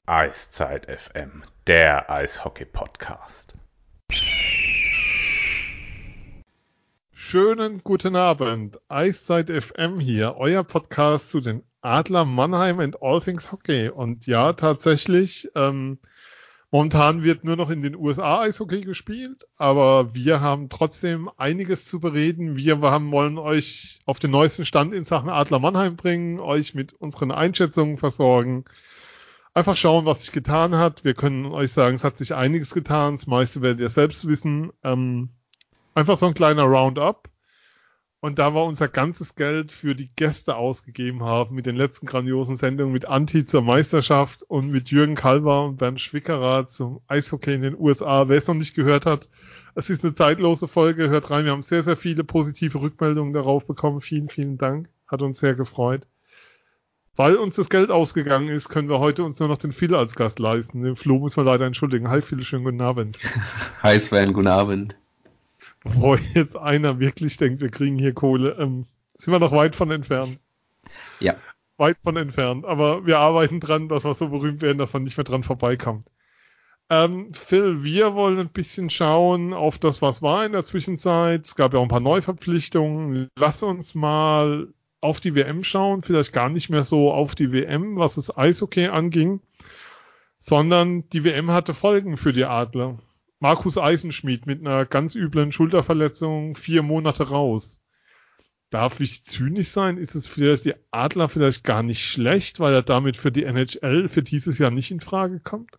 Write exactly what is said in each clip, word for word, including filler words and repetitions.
Eiszeit F M, der Eishockey-Podcast. Schönen guten Abend, Eiszeit F M hier, euer Podcast zu den Adler Mannheim and All Things Hockey. Und ja, tatsächlich, ähm, momentan wird nur noch in den U S A Eishockey gespielt, aber wir haben trotzdem einiges zu bereden. Wir haben, wollen euch auf den neuesten Stand in Sachen Adler Mannheim bringen, euch mit unseren Einschätzungen versorgen. Einfach schauen, was sich getan hat. Wir können euch sagen, es hat sich einiges getan. Das meiste werdet ihr selbst wissen. Ähm, einfach so ein kleiner Roundup. Und da wir unser ganzes Geld für die Gäste ausgegeben haben, mit den letzten grandiosen Sendungen mit Anti zur Meisterschaft und mit Jürgen Kalber und Bernd Schwickerer zum Eishockey in den U S A. Wer es noch nicht gehört hat, es ist eine zeitlose Folge. Hört rein. Wir haben sehr, sehr viele positive Rückmeldungen darauf bekommen. Vielen, vielen Dank. Hat uns sehr gefreut. Weil uns das Geld ausgegangen ist, können wir heute uns nur noch den Phil als Gast leisten. Den Flo muss man leider entschuldigen. Hi Phil, schönen guten Abend. Hi Sven, guten Abend. Bevor jetzt einer wirklich denkt, wir kriegen hier Kohle, ähm, sind wir noch weit von entfernt. Ja. Weit von entfernt. Aber wir arbeiten dran, dass wir so berühmt werden, dass man nicht mehr dran vorbeikommt. Ähm, Phil, wir wollen ein bisschen schauen auf das, was war in der Zwischenzeit. Es gab ja auch ein paar Neuverpflichtungen. Lass uns mal auf die W M schauen, vielleicht gar nicht mehr so auf die W M, was das Eishockey anging, sondern die W M hatte Folgen für die Adler. Markus Eisenschmidt mit einer ganz üblen Schulterverletzung, vier Monate raus. Darf ich zynisch sein? Ist es für die Adler vielleicht gar nicht schlecht, weil er damit für die N H L für dieses Jahr nicht in Frage kommt?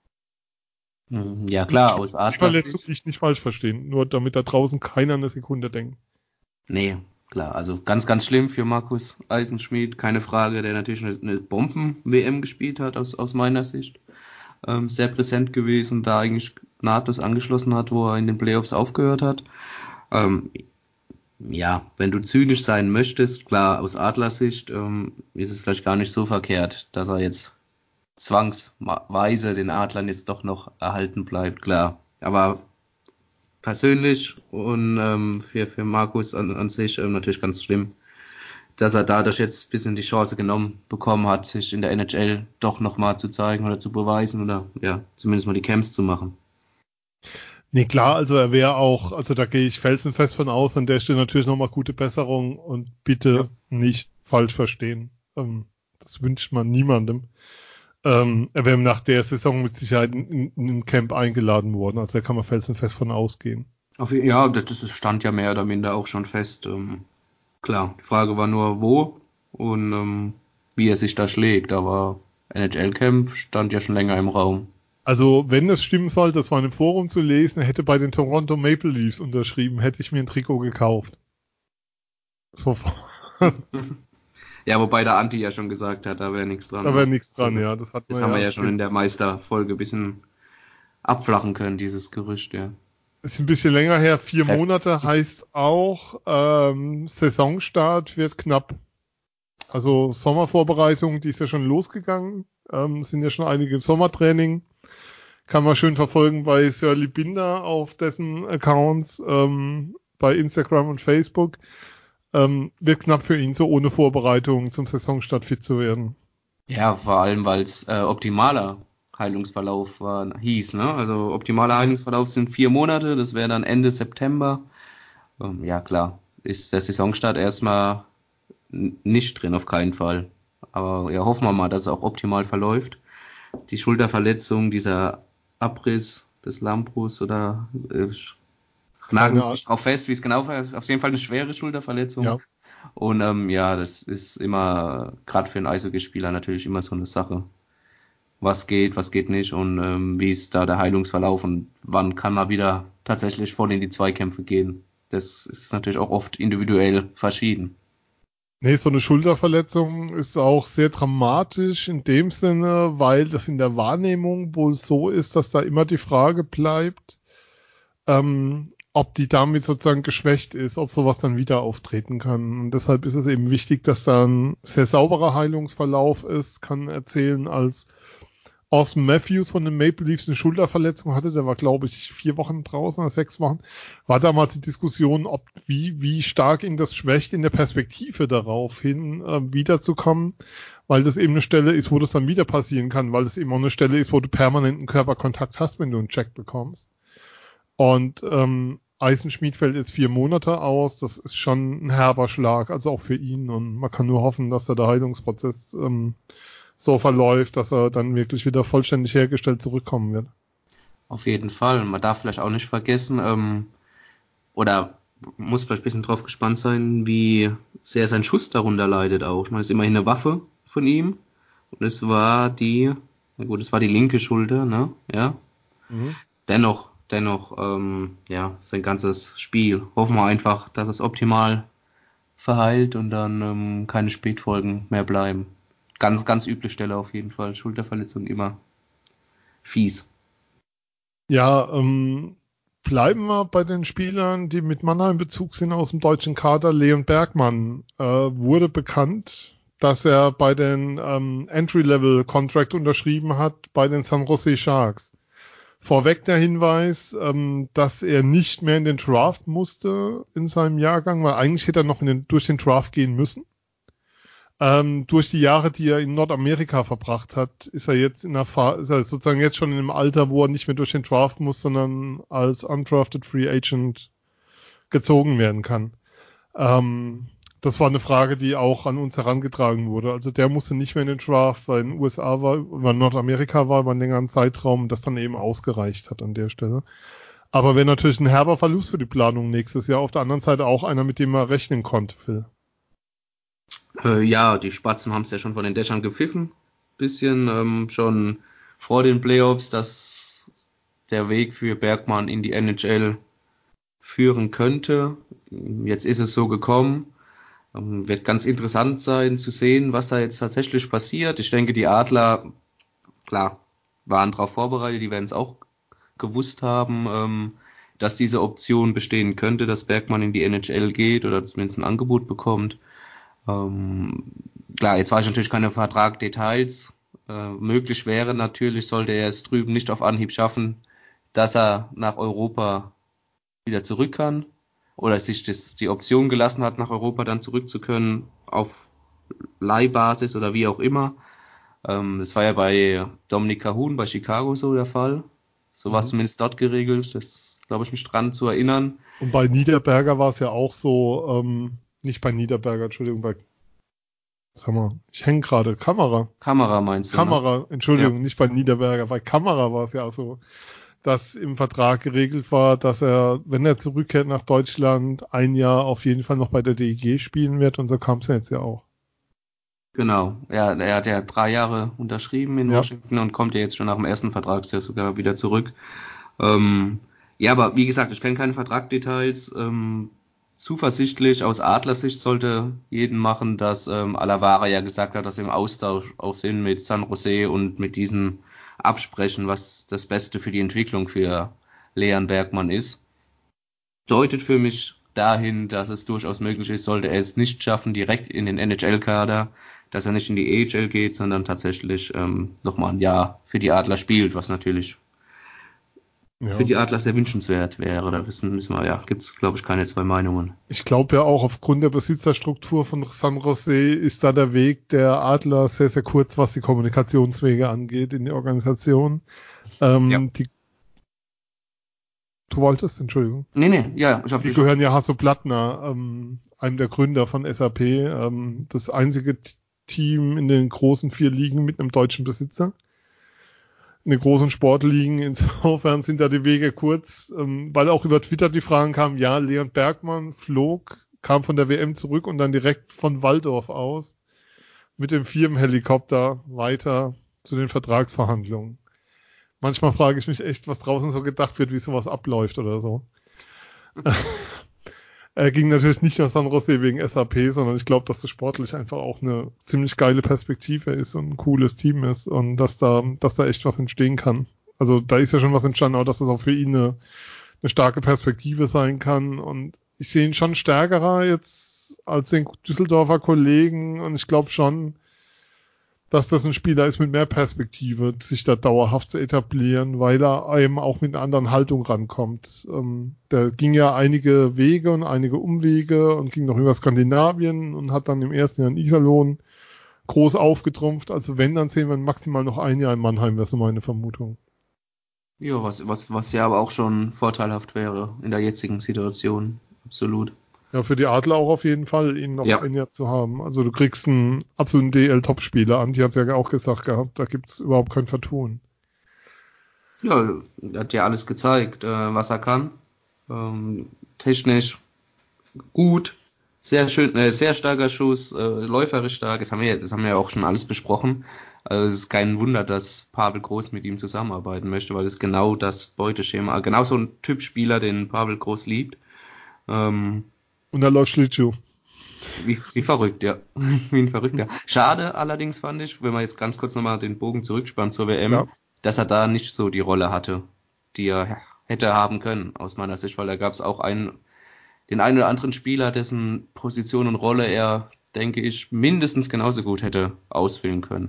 Ja klar, aus Adler. Die Verletzung nicht, nicht falsch verstehen, nur damit da draußen keiner eine Sekunde denkt. Nee, klar, also ganz, ganz schlimm für Markus Eisenschmidt, keine Frage, der natürlich eine Bomben-W M gespielt hat aus, aus meiner Sicht. Ähm, sehr präsent gewesen, da eigentlich nahtlos angeschlossen hat, wo er in den Playoffs aufgehört hat. Ähm, ja, wenn du zynisch sein möchtest, klar, aus Adlersicht ähm, ist es vielleicht gar nicht so verkehrt, dass er jetzt zwangsweise den Adlern jetzt doch noch erhalten bleibt, klar. Aber persönlich und ähm, für, für Markus an, an sich ähm, natürlich ganz schlimm, dass er dadurch jetzt ein bisschen die Chance genommen bekommen hat, sich in der N H L doch nochmal zu zeigen oder zu beweisen oder ja, zumindest mal die Camps zu machen. Nee, klar, also er wäre auch, also da gehe ich felsenfest von aus, an der Stelle natürlich nochmal gute Besserung und bitte ja. nicht falsch verstehen. Ähm, das wünscht man niemandem. Ähm, er wäre nach der Saison mit Sicherheit in, in ein Camp eingeladen worden, also da kann man felsenfest von ausgehen. Auf, ja, das stand ja mehr oder minder auch schon fest. Ähm, klar, die Frage war nur, wo und ähm, wie er sich da schlägt, aber N H L-Camp stand ja schon länger im Raum. Also, wenn es stimmen sollte, das war in einem Forum zu lesen, er hätte bei den Toronto Maple Leafs unterschrieben, hätte ich mir ein Trikot gekauft. Sofort. Ja, wobei der Anti ja schon gesagt hat, da wäre nichts dran. Da wäre nichts dran, ja. Das, hat das man haben ja wir ja schon in der Meisterfolge ein bisschen abflachen können, dieses Gerücht, ja. Ist ein bisschen länger her, vier Fest. Monate heißt auch, ähm, Saisonstart wird knapp. Also Sommervorbereitung, die ist ja schon losgegangen. Ähm, sind ja schon einige im Sommertraining. Kann man schön verfolgen bei Sirli Binder auf dessen Accounts, ähm, bei Instagram und Facebook. Ähm, wird knapp für ihn, so ohne Vorbereitung zum Saisonstart fit zu werden. Ja, vor allem, weil es äh, optimaler Heilungsverlauf war, hieß, ne? Also optimaler Heilungsverlauf sind vier Monate, das wäre dann Ende September. Ähm, ja, klar, ist der Saisonstart erstmal n- nicht drin, auf keinen Fall. Aber ja, hoffen wir mal, dass es auch optimal verläuft. Die Schulterverletzung, dieser Abriss des Lambrus oder äh, nageln uns nicht drauf fest, wie es genau war. Auf jeden Fall eine schwere Schulterverletzung. Ja. Und ähm, ja, das ist immer, gerade für einen Eishockeyspieler natürlich immer so eine Sache. Was geht, was geht nicht und ähm, wie ist da der Heilungsverlauf und wann kann man wieder tatsächlich voll in die Zweikämpfe gehen. Das ist natürlich auch oft individuell verschieden. Nee, so eine Schulterverletzung ist auch sehr dramatisch in dem Sinne, weil das in der Wahrnehmung wohl so ist, dass da immer die Frage bleibt, ähm, ob die damit sozusagen geschwächt ist, ob sowas dann wieder auftreten kann. Und deshalb ist es eben wichtig, dass da ein sehr sauberer Heilungsverlauf ist, kann erzählen als Austin Matthews von den Maple Leafs eine Schulterverletzung hatte, der war, glaube ich, vier Wochen draußen oder sechs Wochen, war damals die Diskussion, ob wie wie stark ihn das schwächt in der Perspektive darauf hin, äh, wiederzukommen, weil das eben eine Stelle ist, wo das dann wieder passieren kann, weil das eben auch eine Stelle ist, wo du permanenten Körperkontakt hast, wenn du einen Check bekommst. Und ähm, Eisenschmied fällt jetzt vier Monate aus, das ist schon ein herber Schlag, also auch für ihn, und man kann nur hoffen, dass da der Heilungsprozess ähm, so verläuft, dass er dann wirklich wieder vollständig hergestellt zurückkommen wird. Auf jeden Fall. Man darf vielleicht auch nicht vergessen, ähm, oder muss vielleicht ein bisschen drauf gespannt sein, wie sehr sein Schuss darunter leidet auch. Ich meine, es ist immerhin eine Waffe von ihm. Und es war die, na gut, es war die linke Schulter, ne? Ja. Mhm. Dennoch, dennoch, ähm, ja, sein ganzes Spiel. Hoffen wir einfach, dass es optimal verheilt und dann ähm, keine Spätfolgen mehr bleiben. Ganz, ganz üble Stelle auf jeden Fall. Schulterverletzung immer fies. Ja, ähm, bleiben wir bei den Spielern, die mit Mannheim Bezug sind aus dem deutschen Kader. Leon Bergmann äh, wurde bekannt, dass er bei den ähm, Entry-Level-Contract unterschrieben hat bei den San Jose Sharks. Vorweg der Hinweis, ähm, dass er nicht mehr in den Draft musste in seinem Jahrgang, weil eigentlich hätte er noch in den, durch den Draft gehen müssen. Ähm, durch die Jahre, die er in Nordamerika verbracht hat, ist er jetzt in der Fa- ist er sozusagen jetzt schon in einem Alter, wo er nicht mehr durch den Draft muss, sondern als undrafted Free Agent gezogen werden kann. Ähm, das war eine Frage, die auch an uns herangetragen wurde. Also der musste nicht mehr in den Draft, weil in den U S A war, weil Nordamerika war über einen längeren Zeitraum, das dann eben ausgereicht hat an der Stelle. Aber wäre natürlich ein herber Verlust für die Planung nächstes Jahr. Auf der anderen Seite auch einer, mit dem man rechnen konnte, Phil. Äh, ja, die Spatzen haben es ja schon von den Dächern gepfiffen. Bisschen ähm, schon vor den Playoffs, dass der Weg für Bergmann in die N H L führen könnte. Jetzt ist es so gekommen. Ähm, wird ganz interessant sein zu sehen, was da jetzt tatsächlich passiert. Ich denke, die Adler, klar, waren darauf vorbereitet, die werden es auch gewusst haben, ähm, dass diese Option bestehen könnte, dass Bergmann in die N H L geht oder zumindest ein Angebot bekommt. Ähm, klar, jetzt weiß ich natürlich keine Vertragdetails. Äh, möglich wäre natürlich, sollte er es drüben nicht auf Anhieb schaffen, dass er nach Europa wieder zurück kann oder sich das, die Option gelassen hat, nach Europa dann zurück zu können auf Leihbasis oder wie auch immer. Ähm, das war ja bei Dominik Kahun bei Chicago so der Fall. So war es Mhm. zumindest dort geregelt. Das glaube ich mich dran zu erinnern. Und bei Niederberger war es ja auch so, ähm, nicht bei Niederberger, Entschuldigung, bei, sag mal, ich hänge gerade, Kamera. Kamera meinst du, ne? Kamera, Ja. Entschuldigung, nicht bei Niederberger, bei Kamera war es ja auch so, dass im Vertrag geregelt war, dass er, wenn er zurückkehrt nach Deutschland, ein Jahr auf jeden Fall noch bei der D E G spielen wird, und so kam es ja jetzt ja auch. Genau, ja, er hat ja drei Jahre unterschrieben in Ja. Washington und kommt ja jetzt schon nach dem ersten Vertragsjahr sogar wieder zurück. Ähm, ja, aber wie gesagt, ich kenne keine Vertragdetails. Ähm, zuversichtlich aus Adlersicht sollte jeden machen, dass ähm, Alavara ja gesagt hat, dass sie im Austausch auch sind mit San Jose und mit diesen absprechen, was das Beste für die Entwicklung für Leon Bergmann ist. Deutet für mich dahin, dass es durchaus möglich ist, sollte er es nicht schaffen, direkt in den N H L-Kader, dass er nicht in die A H L geht, sondern tatsächlich ähm, nochmal ein Jahr für die Adler spielt, was natürlich Ja. für die Adler sehr wünschenswert wäre. Da wissen, müssen wir, ja, gibt es, glaube ich, keine zwei Meinungen. Ich glaube ja auch, aufgrund der Besitzerstruktur von San Jose ist da der Weg der Adler sehr, sehr kurz, was die Kommunikationswege angeht in die Organisation. Ähm, Ja. die, du wolltest, Entschuldigung. Nee, nee, ja, ich habe Die gehören ja Hasso Plattner, ähm, einem der Gründer von S A P, ähm, das einzige T- Team in den großen vier Ligen mit einem deutschen Besitzer. In den großen Sportligen, insofern sind da die Wege kurz, ähm, weil auch über Twitter die Fragen kamen, ja, Leon Bergmann flog, kam von der W M zurück und dann direkt von Waldorf aus mit dem Firmenhelikopter weiter zu den Vertragsverhandlungen. Manchmal frage ich mich echt, was draußen so gedacht wird, wie sowas abläuft oder so. Er ging natürlich nicht nach San Jose wegen S A P, sondern ich glaube, dass das sportlich einfach auch eine ziemlich geile Perspektive ist und ein cooles Team ist und dass da, dass da echt was entstehen kann. Also da ist ja schon was entstanden, auch dass das auch für ihn eine, eine starke Perspektive sein kann. Und ich sehe ihn schon stärkerer jetzt als den Düsseldorfer Kollegen, und ich glaube schon, dass das ein Spieler ist mit mehr Perspektive, sich da dauerhaft zu etablieren, weil er eben auch mit einer anderen Haltung rankommt. Ähm, der ging ja einige Wege und einige Umwege und ging noch über Skandinavien und hat dann im ersten Jahr in Iserlohn groß aufgetrumpft. Also wenn, dann sehen wir maximal noch ein Jahr in Mannheim, wäre so meine Vermutung. Ja, was, was, was ja aber auch schon vorteilhaft wäre in der jetzigen Situation. Absolut. Ja, für die Adler auch auf jeden Fall, ihn noch Ja. ein Jahr zu haben. Also du kriegst einen absoluten D L-Top-Spieler an, die hat ja auch gesagt gehabt, da gibt's überhaupt kein Vertun. Ja, er hat ja alles gezeigt, äh, was er kann. Ähm, technisch gut, sehr schön, äh, sehr starker Schuss, äh, läuferisch stark. Das haben wir, das haben wir ja auch schon alles besprochen. Also es ist kein Wunder, dass Pavel Groß mit ihm zusammenarbeiten möchte, weil es genau das Beuteschema, genau so ein Typ Spieler, den Pavel Groß liebt. Ähm, Und er läuft Schlittschuh. Wie, wie verrückt, ja. Wie ein Verrückter. Schade allerdings fand ich, wenn man jetzt ganz kurz nochmal den Bogen zurückspannt zur W M, Ja. dass er da nicht so die Rolle hatte, die er hätte haben können, aus meiner Sicht, weil da gab es auch einen, den einen oder anderen Spieler, dessen Position und Rolle er, denke ich, mindestens genauso gut hätte ausfüllen können.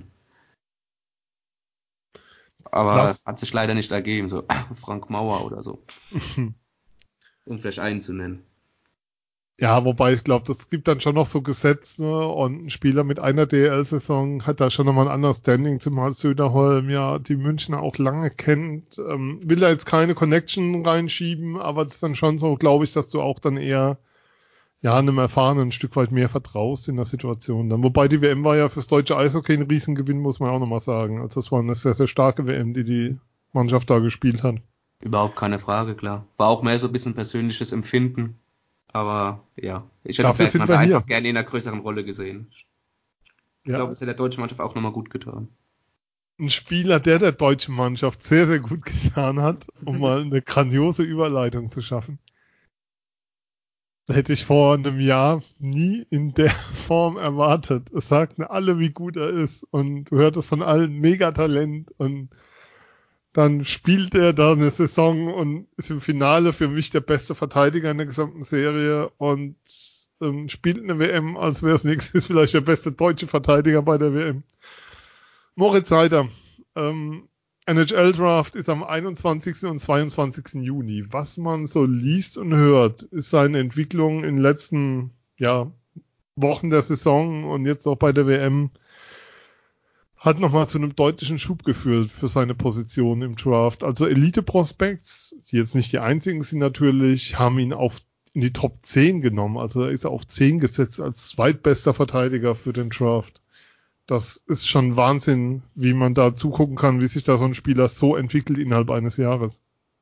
Aber Lass. hat sich leider nicht ergeben, so Frank Mauer oder so, um vielleicht einen zu nennen. Ja, wobei ich glaube, das gibt dann schon noch so Gesetze, ne? Und ein Spieler mit einer D L-Saison hat da schon nochmal ein anderes Standing, zumal Söderholm ja die Münchner auch lange kennt. Ähm, will da jetzt keine Connection reinschieben, aber es ist dann schon so, glaube ich, dass du auch dann eher ja einem Erfahrenen ein Stück weit mehr vertraust in der Situation. Dann, wobei die W M war ja fürs deutsche Eishockey ein Riesengewinn, muss man auch nochmal sagen. Also das war eine sehr, sehr starke W M, die die Mannschaft da gespielt hat. Überhaupt keine Frage, klar. War auch mehr so ein bisschen persönliches Empfinden. Aber ja, ich hätte Dafür sind Bergmann wir da hier. einfach gerne in einer größeren Rolle gesehen. Ich Ja. glaube, es hätte der deutschen Mannschaft auch nochmal gut getan. Ein Spieler, der der deutschen Mannschaft sehr, sehr gut getan hat, um mal eine grandiose Überleitung zu schaffen. Hätte ich vor einem Jahr nie in der Form erwartet. Es sagten alle, wie gut er ist. Und du hörtest von allen Megatalent. Und dann spielt er da eine Saison und ist im Finale für mich der beste Verteidiger in der gesamten Serie und ähm, spielt eine W M, als wäre es nächstes vielleicht der beste deutsche Verteidiger bei der W M. Moritz Seider, ähm, N H L-Draft ist am einundzwanzigsten und zweiundzwanzigsten Juni. Was man so liest und hört, ist seine Entwicklung in den letzten ja, Wochen der Saison und jetzt auch bei der W M hat nochmal zu einem deutlichen Schub geführt für seine Position im Draft. Also Elite-Prospects, die jetzt nicht die einzigen sind natürlich, haben ihn auf in die Top zehn genommen. Also er ist auf zehn gesetzt als zweitbester Verteidiger für den Draft. Das ist schon Wahnsinn, wie man da zugucken kann, wie sich da so ein Spieler so entwickelt innerhalb eines Jahres.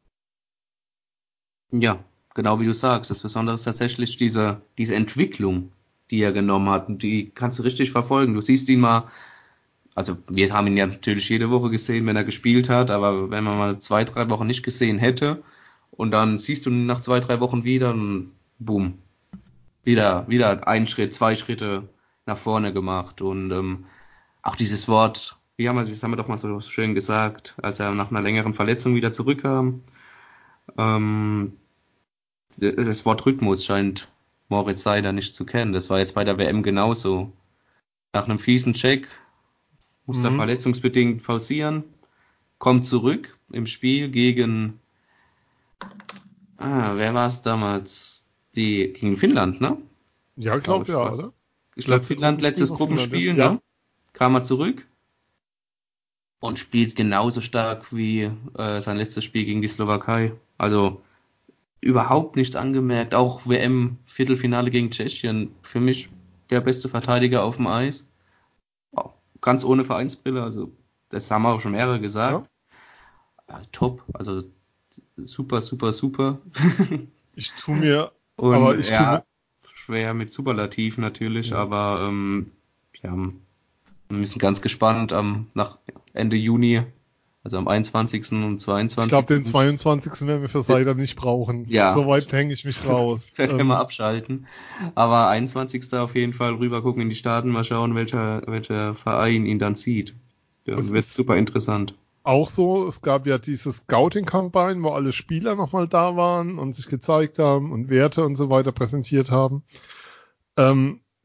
Ja, genau wie du sagst. Das Besondere ist tatsächlich diese, diese Entwicklung, die er genommen hat. Und die kannst du richtig verfolgen. Du siehst ihn mal, also wir haben ihn ja natürlich jede Woche gesehen, wenn er gespielt hat, aber wenn man mal zwei, drei Wochen nicht gesehen hätte und dann siehst du ihn nach zwei, drei Wochen wieder und boom, wieder, wieder ein Schritt, zwei Schritte nach vorne gemacht. Und ähm, auch dieses Wort, wie haben wir, das haben wir doch mal so schön gesagt, als er nach einer längeren Verletzung wieder zurückkam. Ähm, das Wort Rhythmus scheint Moritz Seider nicht zu kennen. Das war jetzt bei der W M genauso. Nach einem fiesen Check muss er Mhm. verletzungsbedingt pausieren, kommt zurück im Spiel gegen, ah, wer war es damals? Die, gegen Finnland, ne? Ja, Glaube glaub ich, ja, was. oder? Ich glaube, Letzte Finnland, Gruppenspiel letztes war Finnland, Gruppenspiel, ja. ne? Kam er zurück und spielt genauso stark wie äh, sein letztes Spiel gegen die Slowakei. Also überhaupt nichts angemerkt. Auch W M-Viertelfinale gegen Tschechien. Für mich der beste Verteidiger auf dem Eis. Oh, ganz ohne Vereinsbrille. Also das haben wir auch schon mehrere gesagt. Ja. Ja, top. Also super, super, super. Ich tu mir, aber Und ich tu mir, ja, schwer mit Superlativ natürlich, ja. aber ähm, ja, wir sind ganz gespannt am nach Ende Juni, also am einundzwanzigsten und Ich glaube, den zweiundzwanzigsten zweiundzwanzigsten werden wir für Seider nicht brauchen. Ja. Soweit hänge ich mich raus. Da können ähm, wir abschalten. Aber einundzwanzigsten auf jeden Fall rüber gucken in die Staaten, mal schauen, welcher, welcher Verein ihn dann zieht. Ja, Es wird ist super interessant. auch so, es gab ja dieses Scouting-Kampagne, wo alle Spieler nochmal da waren und sich gezeigt haben und Werte und so weiter präsentiert haben. Ähm,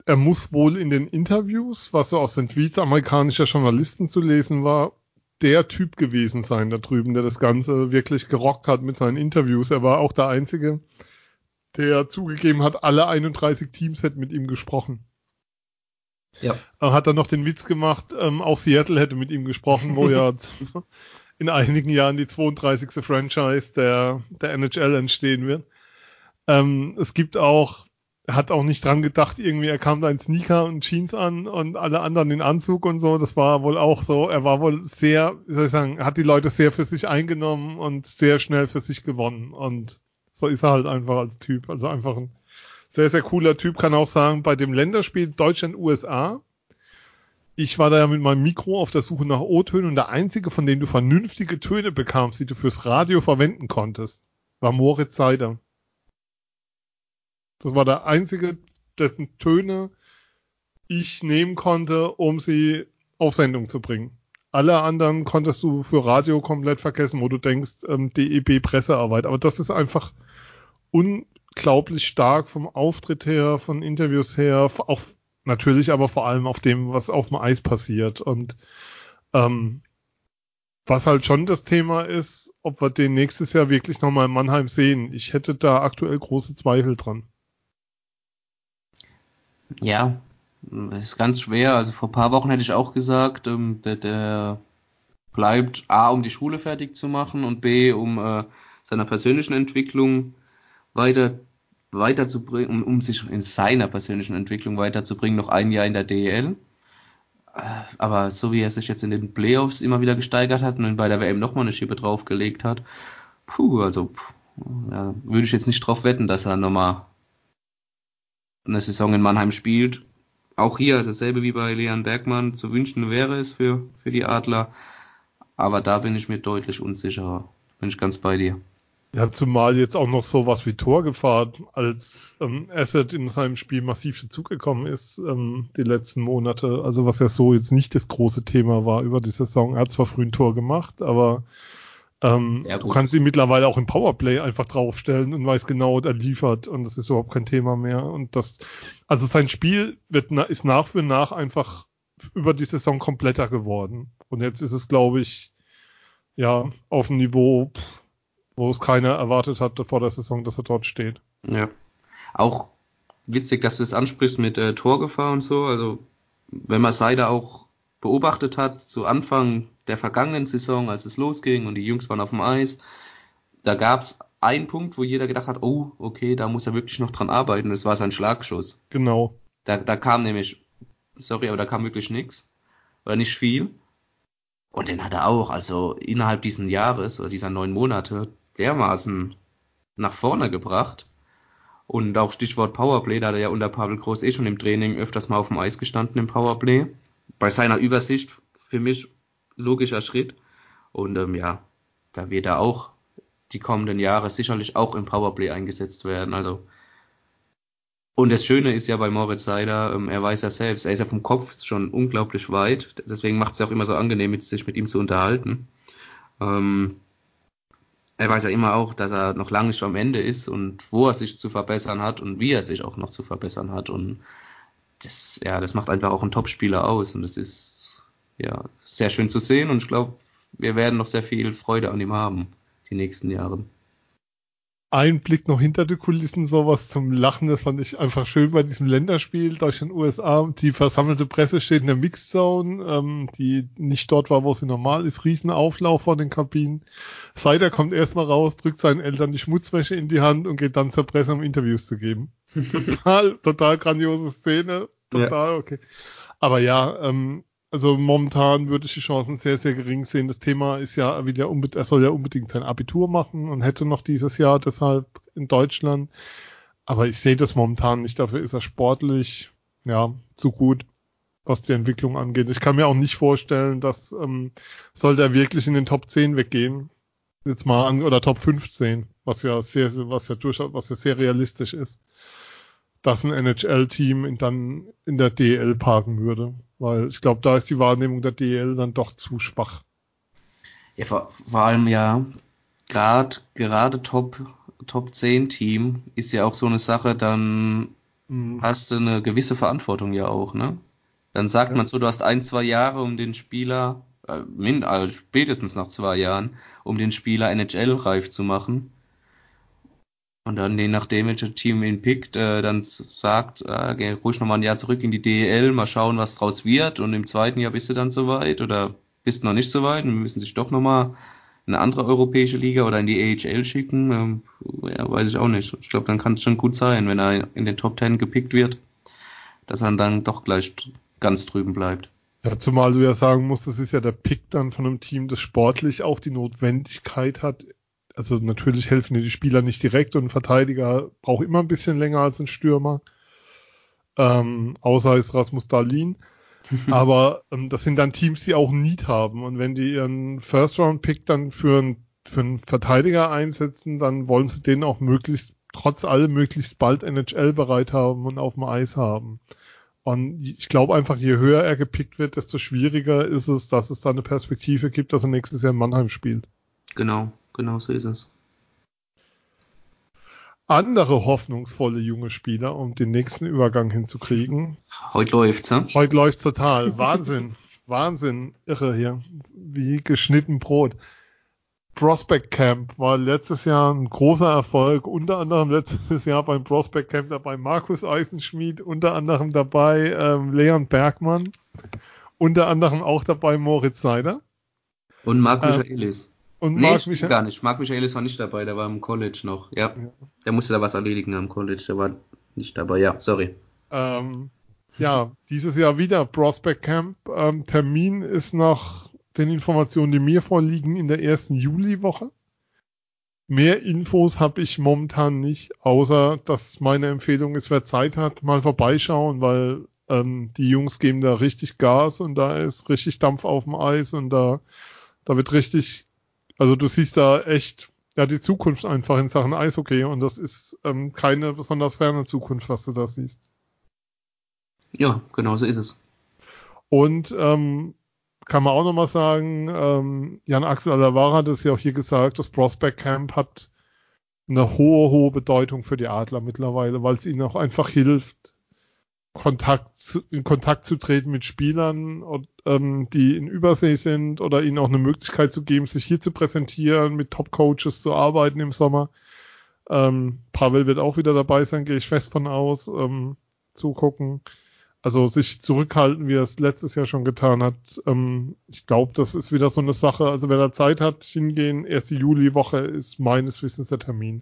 er muss wohl in den Interviews, was so aus den Tweets amerikanischer Journalisten zu lesen war, der Typ gewesen sein da drüben, der das Ganze wirklich gerockt hat mit seinen Interviews. Er war auch der Einzige, der zugegeben hat, alle einunddreißig Teams hätten mit ihm gesprochen. Ja. Er hat dann noch den Witz gemacht, ähm, auch Seattle hätte mit ihm gesprochen, wo ja in einigen Jahren die zweiunddreißigste Franchise der, der N H L entstehen wird. Ähm, es gibt auch, er hat auch nicht dran gedacht, irgendwie, er kam da in Sneaker und Jeans an und alle anderen in Anzug und so. Das war wohl auch so, er war wohl sehr, wie soll ich sagen, hat die Leute sehr für sich eingenommen und sehr schnell für sich gewonnen. Und so ist er halt einfach als Typ. Also einfach ein sehr, sehr cooler Typ. Kann auch sagen, bei dem Länderspiel Deutschland-U S A, ich war da ja mit meinem Mikro auf der Suche nach O-Tönen und der einzige, von dem du vernünftige Töne bekamst, die du fürs Radio verwenden konntest, war Moritz Seider. Das war der einzige, dessen Töne ich nehmen konnte, um sie auf Sendung zu bringen. Alle anderen konntest du für Radio komplett vergessen, wo du denkst, ähm, D E B-Pressearbeit. Aber das ist einfach unglaublich stark vom Auftritt her, von Interviews her, auch natürlich aber vor allem auf dem, was auf dem Eis passiert. Und ähm, was halt schon das Thema ist, ob wir den nächstes Jahr wirklich nochmal in Mannheim sehen. Ich hätte da aktuell große Zweifel dran. Ja, das ist ganz schwer. Also vor ein paar Wochen hätte ich auch gesagt, ähm, der, der bleibt A, um die Schule fertig zu machen und B, um äh, seiner persönlichen Entwicklung weiter weiterzubringen, um, um sich in seiner persönlichen Entwicklung weiterzubringen, noch ein Jahr in der D E L. Aber so wie er sich jetzt in den Playoffs immer wieder gesteigert hat und bei der W M nochmal eine Schippe draufgelegt hat, puh, also puh, ja, würde ich jetzt nicht drauf wetten, dass er nochmal eine Saison in Mannheim spielt. Auch hier dasselbe wie bei Leon Bergmann, zu wünschen wäre es für, für die Adler, aber da bin ich mir deutlich unsicherer. Bin ich ganz bei dir. Ja, zumal jetzt auch noch sowas wie Torgefahr als ähm, Asset in seinem Spiel massiv dazugekommen ist ähm, die letzten Monate. Also was ja so jetzt nicht das große Thema war über die Saison. Er hat zwar früh ein Tor gemacht, aber ähm, Ja, du gut. kannst ihn mittlerweile auch im Powerplay einfach draufstellen und weißt genau, er liefert und das ist überhaupt kein Thema mehr. Und das, also sein Spiel wird na, ist nach für nach einfach über die Saison kompletter geworden. Und jetzt ist es, glaube ich, ja, auf dem Niveau, pff, wo es keiner erwartet hat vor der Saison, dass er dort steht. Ja. Auch witzig, dass du es ansprichst mit äh, Torgefahr und so. Also, wenn man Seider auch beobachtet hat, zu Anfang der vergangenen Saison, als es losging und die Jungs waren auf dem Eis, da gab es einen Punkt, wo jeder gedacht hat, oh, okay, da muss er wirklich noch dran arbeiten. Das war sein Schlagschuss. Genau. Da, da kam nämlich, sorry, aber da kam wirklich nichts. War nicht viel. Und den hat er auch, also innerhalb diesen Jahres oder dieser neun Monate dermaßen nach vorne gebracht. Und auch Stichwort Powerplay, da hat er ja unter Pavel Groß eh schon im Training öfters mal auf dem Eis gestanden im Powerplay. Bei seiner Übersicht für mich logischer Schritt. Und ähm, ja, da wird er auch die kommenden Jahre sicherlich auch im Powerplay eingesetzt werden. Also und das Schöne ist ja bei Moritz Seider, ähm, er weiß ja selbst, er ist ja vom Kopf schon unglaublich weit. Deswegen macht es ja auch immer so angenehm, mit, sich mit ihm zu unterhalten. Ähm, Er weiß ja immer auch, dass er noch lange nicht am Ende ist und wo er sich zu verbessern hat und wie er sich auch noch zu verbessern hat. Und das, ja, das macht einfach auch einen Top-Spieler aus. Und das ist ja sehr schön zu sehen. Und ich glaube, wir werden noch sehr viel Freude an ihm haben, die nächsten Jahre. Ein Blick noch hinter die Kulissen, sowas zum Lachen, das fand ich einfach schön bei diesem Länderspiel Deutschland-U S A. Die versammelte Presse steht in der Mixzone, ähm, die nicht dort war, wo sie normal ist. Riesenauflauf vor den Kabinen. Seider kommt erstmal raus, drückt seinen Eltern die Schmutzwäsche in die Hand und geht dann zur Presse, um Interviews zu geben. Total, total grandiose Szene. Total, ja. Okay. Aber ja, ähm, also momentan würde ich die Chancen sehr, sehr gering sehen. Das Thema ist ja wieder, unbedingt, er soll ja unbedingt sein Abitur machen und hätte noch dieses Jahr deshalb in Deutschland. Aber ich sehe das momentan nicht. Dafür ist er sportlich, ja, zu gut, was die Entwicklung angeht. Ich kann mir auch nicht vorstellen, dass, ähm, sollte er wirklich in den Top zehn weggehen. Jetzt mal an, oder Top fünfzehn, was ja sehr, was ja durchaus, was ja sehr realistisch ist, dass ein N H L-Team in, dann in der D E L parken würde. Weil ich glaube, da ist die Wahrnehmung der D E L dann doch zu schwach. Ja, vor, vor allem ja, grad, gerade Top, Top zehn Team ist ja auch so eine Sache, dann Mhm. hast du eine gewisse Verantwortung ja auch, ne? Dann sagt Ja. man so, du hast ein, zwei Jahre, um den Spieler, äh, min, also spätestens nach zwei Jahren, um den Spieler N H L-reif zu machen. Und dann, je nachdem, welches Team ihn pickt, äh, dann s- sagt, äh, geh ruhig nochmal ein Jahr zurück in die D E L, mal schauen, was draus wird. Und im zweiten Jahr bist du dann soweit oder bist noch nicht soweit und müssen sich doch nochmal in eine andere europäische Liga oder in die A H L schicken. Ähm, ja, weiß ich auch nicht. Ich glaube, dann kann es schon gut sein, wenn er in den Top Ten gepickt wird, dass er dann doch gleich ganz drüben bleibt. Ja, zumal du ja sagen musst, das ist ja der Pick dann von einem Team, das sportlich auch die Notwendigkeit hat. Also natürlich helfen dir die Spieler nicht direkt und ein Verteidiger braucht immer ein bisschen länger als ein Stürmer. Ähm, außer es Rasmus Dahlin. Aber ähm, das sind dann Teams, die auch Need haben. Und wenn die ihren First-Round-Pick dann für, ein, für einen Verteidiger einsetzen, dann wollen sie den auch möglichst, trotz allem, möglichst bald N H L bereit haben und auf dem Eis haben. Und ich glaube einfach, je höher er gepickt wird, desto schwieriger ist es, dass es da eine Perspektive gibt, dass er nächstes Jahr in Mannheim spielt. Genau, genau so ist es. Andere hoffnungsvolle junge Spieler, um den nächsten Übergang hinzukriegen. Heute läuft's, hä? Heute läuft's total. Wahnsinn. Wahnsinn. Irre hier. Wie geschnitten Brot. Prospect Camp war letztes Jahr ein großer Erfolg. Unter anderem letztes Jahr beim Prospect Camp dabei Markus Eisenschmied, unter anderem dabei ähm, Leon Bergmann, unter anderem auch dabei Moritz Seider. Und Marc Ähm, Michaelis. und Nee, Marc stimmt Michael. gar nicht. Marc Michaelis war nicht dabei, der war im College noch. Ja, Ja. der musste da was erledigen am College, der war nicht dabei. Ja, sorry. Ähm, ja, dieses Jahr wieder Prospect Camp. Ähm, Termin ist nach den Informationen, die mir vorliegen, in der ersten Juliwoche. Mehr Infos habe ich momentan nicht, außer dass meine Empfehlung ist, wer Zeit hat, mal vorbeischauen, weil ähm, die Jungs geben da richtig Gas und da ist richtig Dampf auf dem Eis und da, da wird richtig, also du siehst da echt ja die Zukunft einfach in Sachen Eishockey und das ist ähm, keine besonders ferne Zukunft, was du da siehst. Ja, genau so ist es. Und ähm, kann man auch nochmal sagen, ähm, Jan-Axel Alavara hat es ja auch hier gesagt, das Prospect Camp hat eine hohe, hohe Bedeutung für die Adler mittlerweile, weil es ihnen auch einfach hilft, Kontakt zu, in Kontakt zu treten mit Spielern, und, ähm, die in Übersee sind oder ihnen auch eine Möglichkeit zu geben, sich hier zu präsentieren, mit Top-Coaches zu arbeiten im Sommer. Ähm, Pavel wird auch wieder dabei sein, gehe ich fest von aus, ähm, zugucken. Also sich zurückhalten, wie er es letztes Jahr schon getan hat. Ähm, ich glaube, das ist wieder so eine Sache. Also wer da Zeit hat, hingehen. Erste Juliwoche ist meines Wissens der Termin.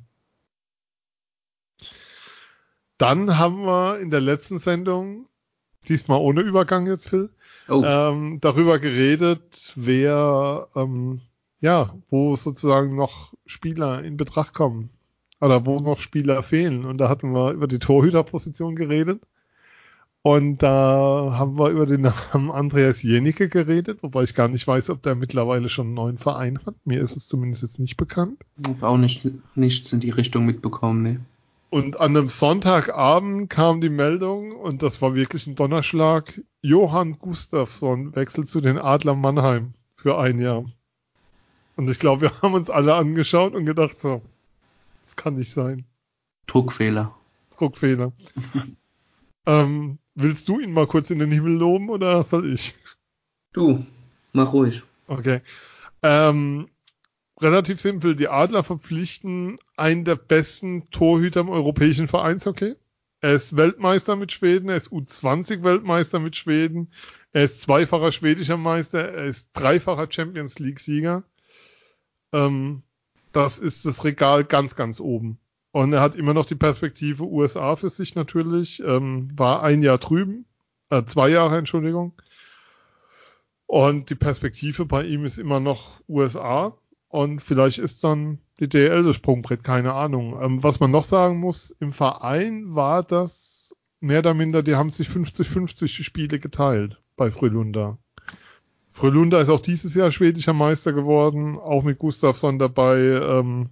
Dann haben wir in der letzten Sendung, diesmal ohne Übergang jetzt, Phil, Oh, ähm, darüber geredet, wer, ähm, ja, wo sozusagen noch Spieler in Betracht kommen. Oder wo noch Spieler fehlen. Und da hatten wir über die Torhüterposition geredet. Und da haben wir über den Namen Andreas Jenicke geredet, wobei ich gar nicht weiß, ob der mittlerweile schon einen neuen Verein hat. Mir ist es zumindest jetzt nicht bekannt. hab auch nicht, nichts in die Richtung mitbekommen, ne. Und an einem Sonntagabend kam die Meldung, und das war wirklich ein Donnerschlag, Johann Gustafsson wechselt zu den Adler Mannheim für ein Jahr. Und ich glaube, wir haben uns alle angeschaut und gedacht so, das kann nicht sein. Druckfehler. Druckfehler. ähm, willst du ihn mal kurz in den Himmel loben oder soll ich? Du, mach ruhig. Okay. Ähm, relativ simpel. Die Adler verpflichten einen der besten Torhüter im europäischen Vereinshockey. Er ist Weltmeister mit Schweden, er ist U zwanzig Weltmeister mit Schweden, er ist zweifacher schwedischer Meister, er ist dreifacher Champions League Sieger. Ähm, das ist das Regal ganz, ganz oben. Und er hat immer noch die Perspektive U S A für sich natürlich, ähm, war ein Jahr drüben, äh, zwei Jahre, Entschuldigung. Und die Perspektive bei ihm ist immer noch U S A. Und vielleicht ist dann die D L L das Sprungbrett, keine Ahnung. Ähm, was man noch sagen muss, im Verein war das mehr oder minder, die haben sich fünfzig fünfzig die Spiele geteilt bei Frölunda. Frölunda ist auch dieses Jahr schwedischer Meister geworden, auch mit Gustafsson dabei. Ähm,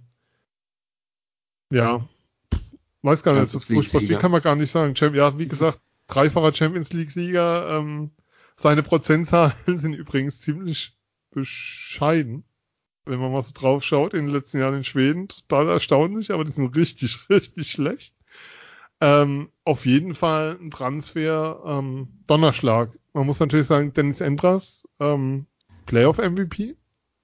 ja, weiß gar nicht, so Champions League furchtbar viel Sieger. kann man gar nicht sagen. Champ- Ja, wie gesagt, dreifacher Champions League Sieger. Ähm, seine Prozentzahlen sind übrigens ziemlich bescheiden. Wenn man mal so drauf schaut, in den letzten Jahren in Schweden, total erstaunlich, aber die sind richtig, richtig schlecht. Ähm, auf jeden Fall ein Transfer, ähm, Donnerschlag. Man muss natürlich sagen, Dennis Endras, ähm, Playoff-M V P,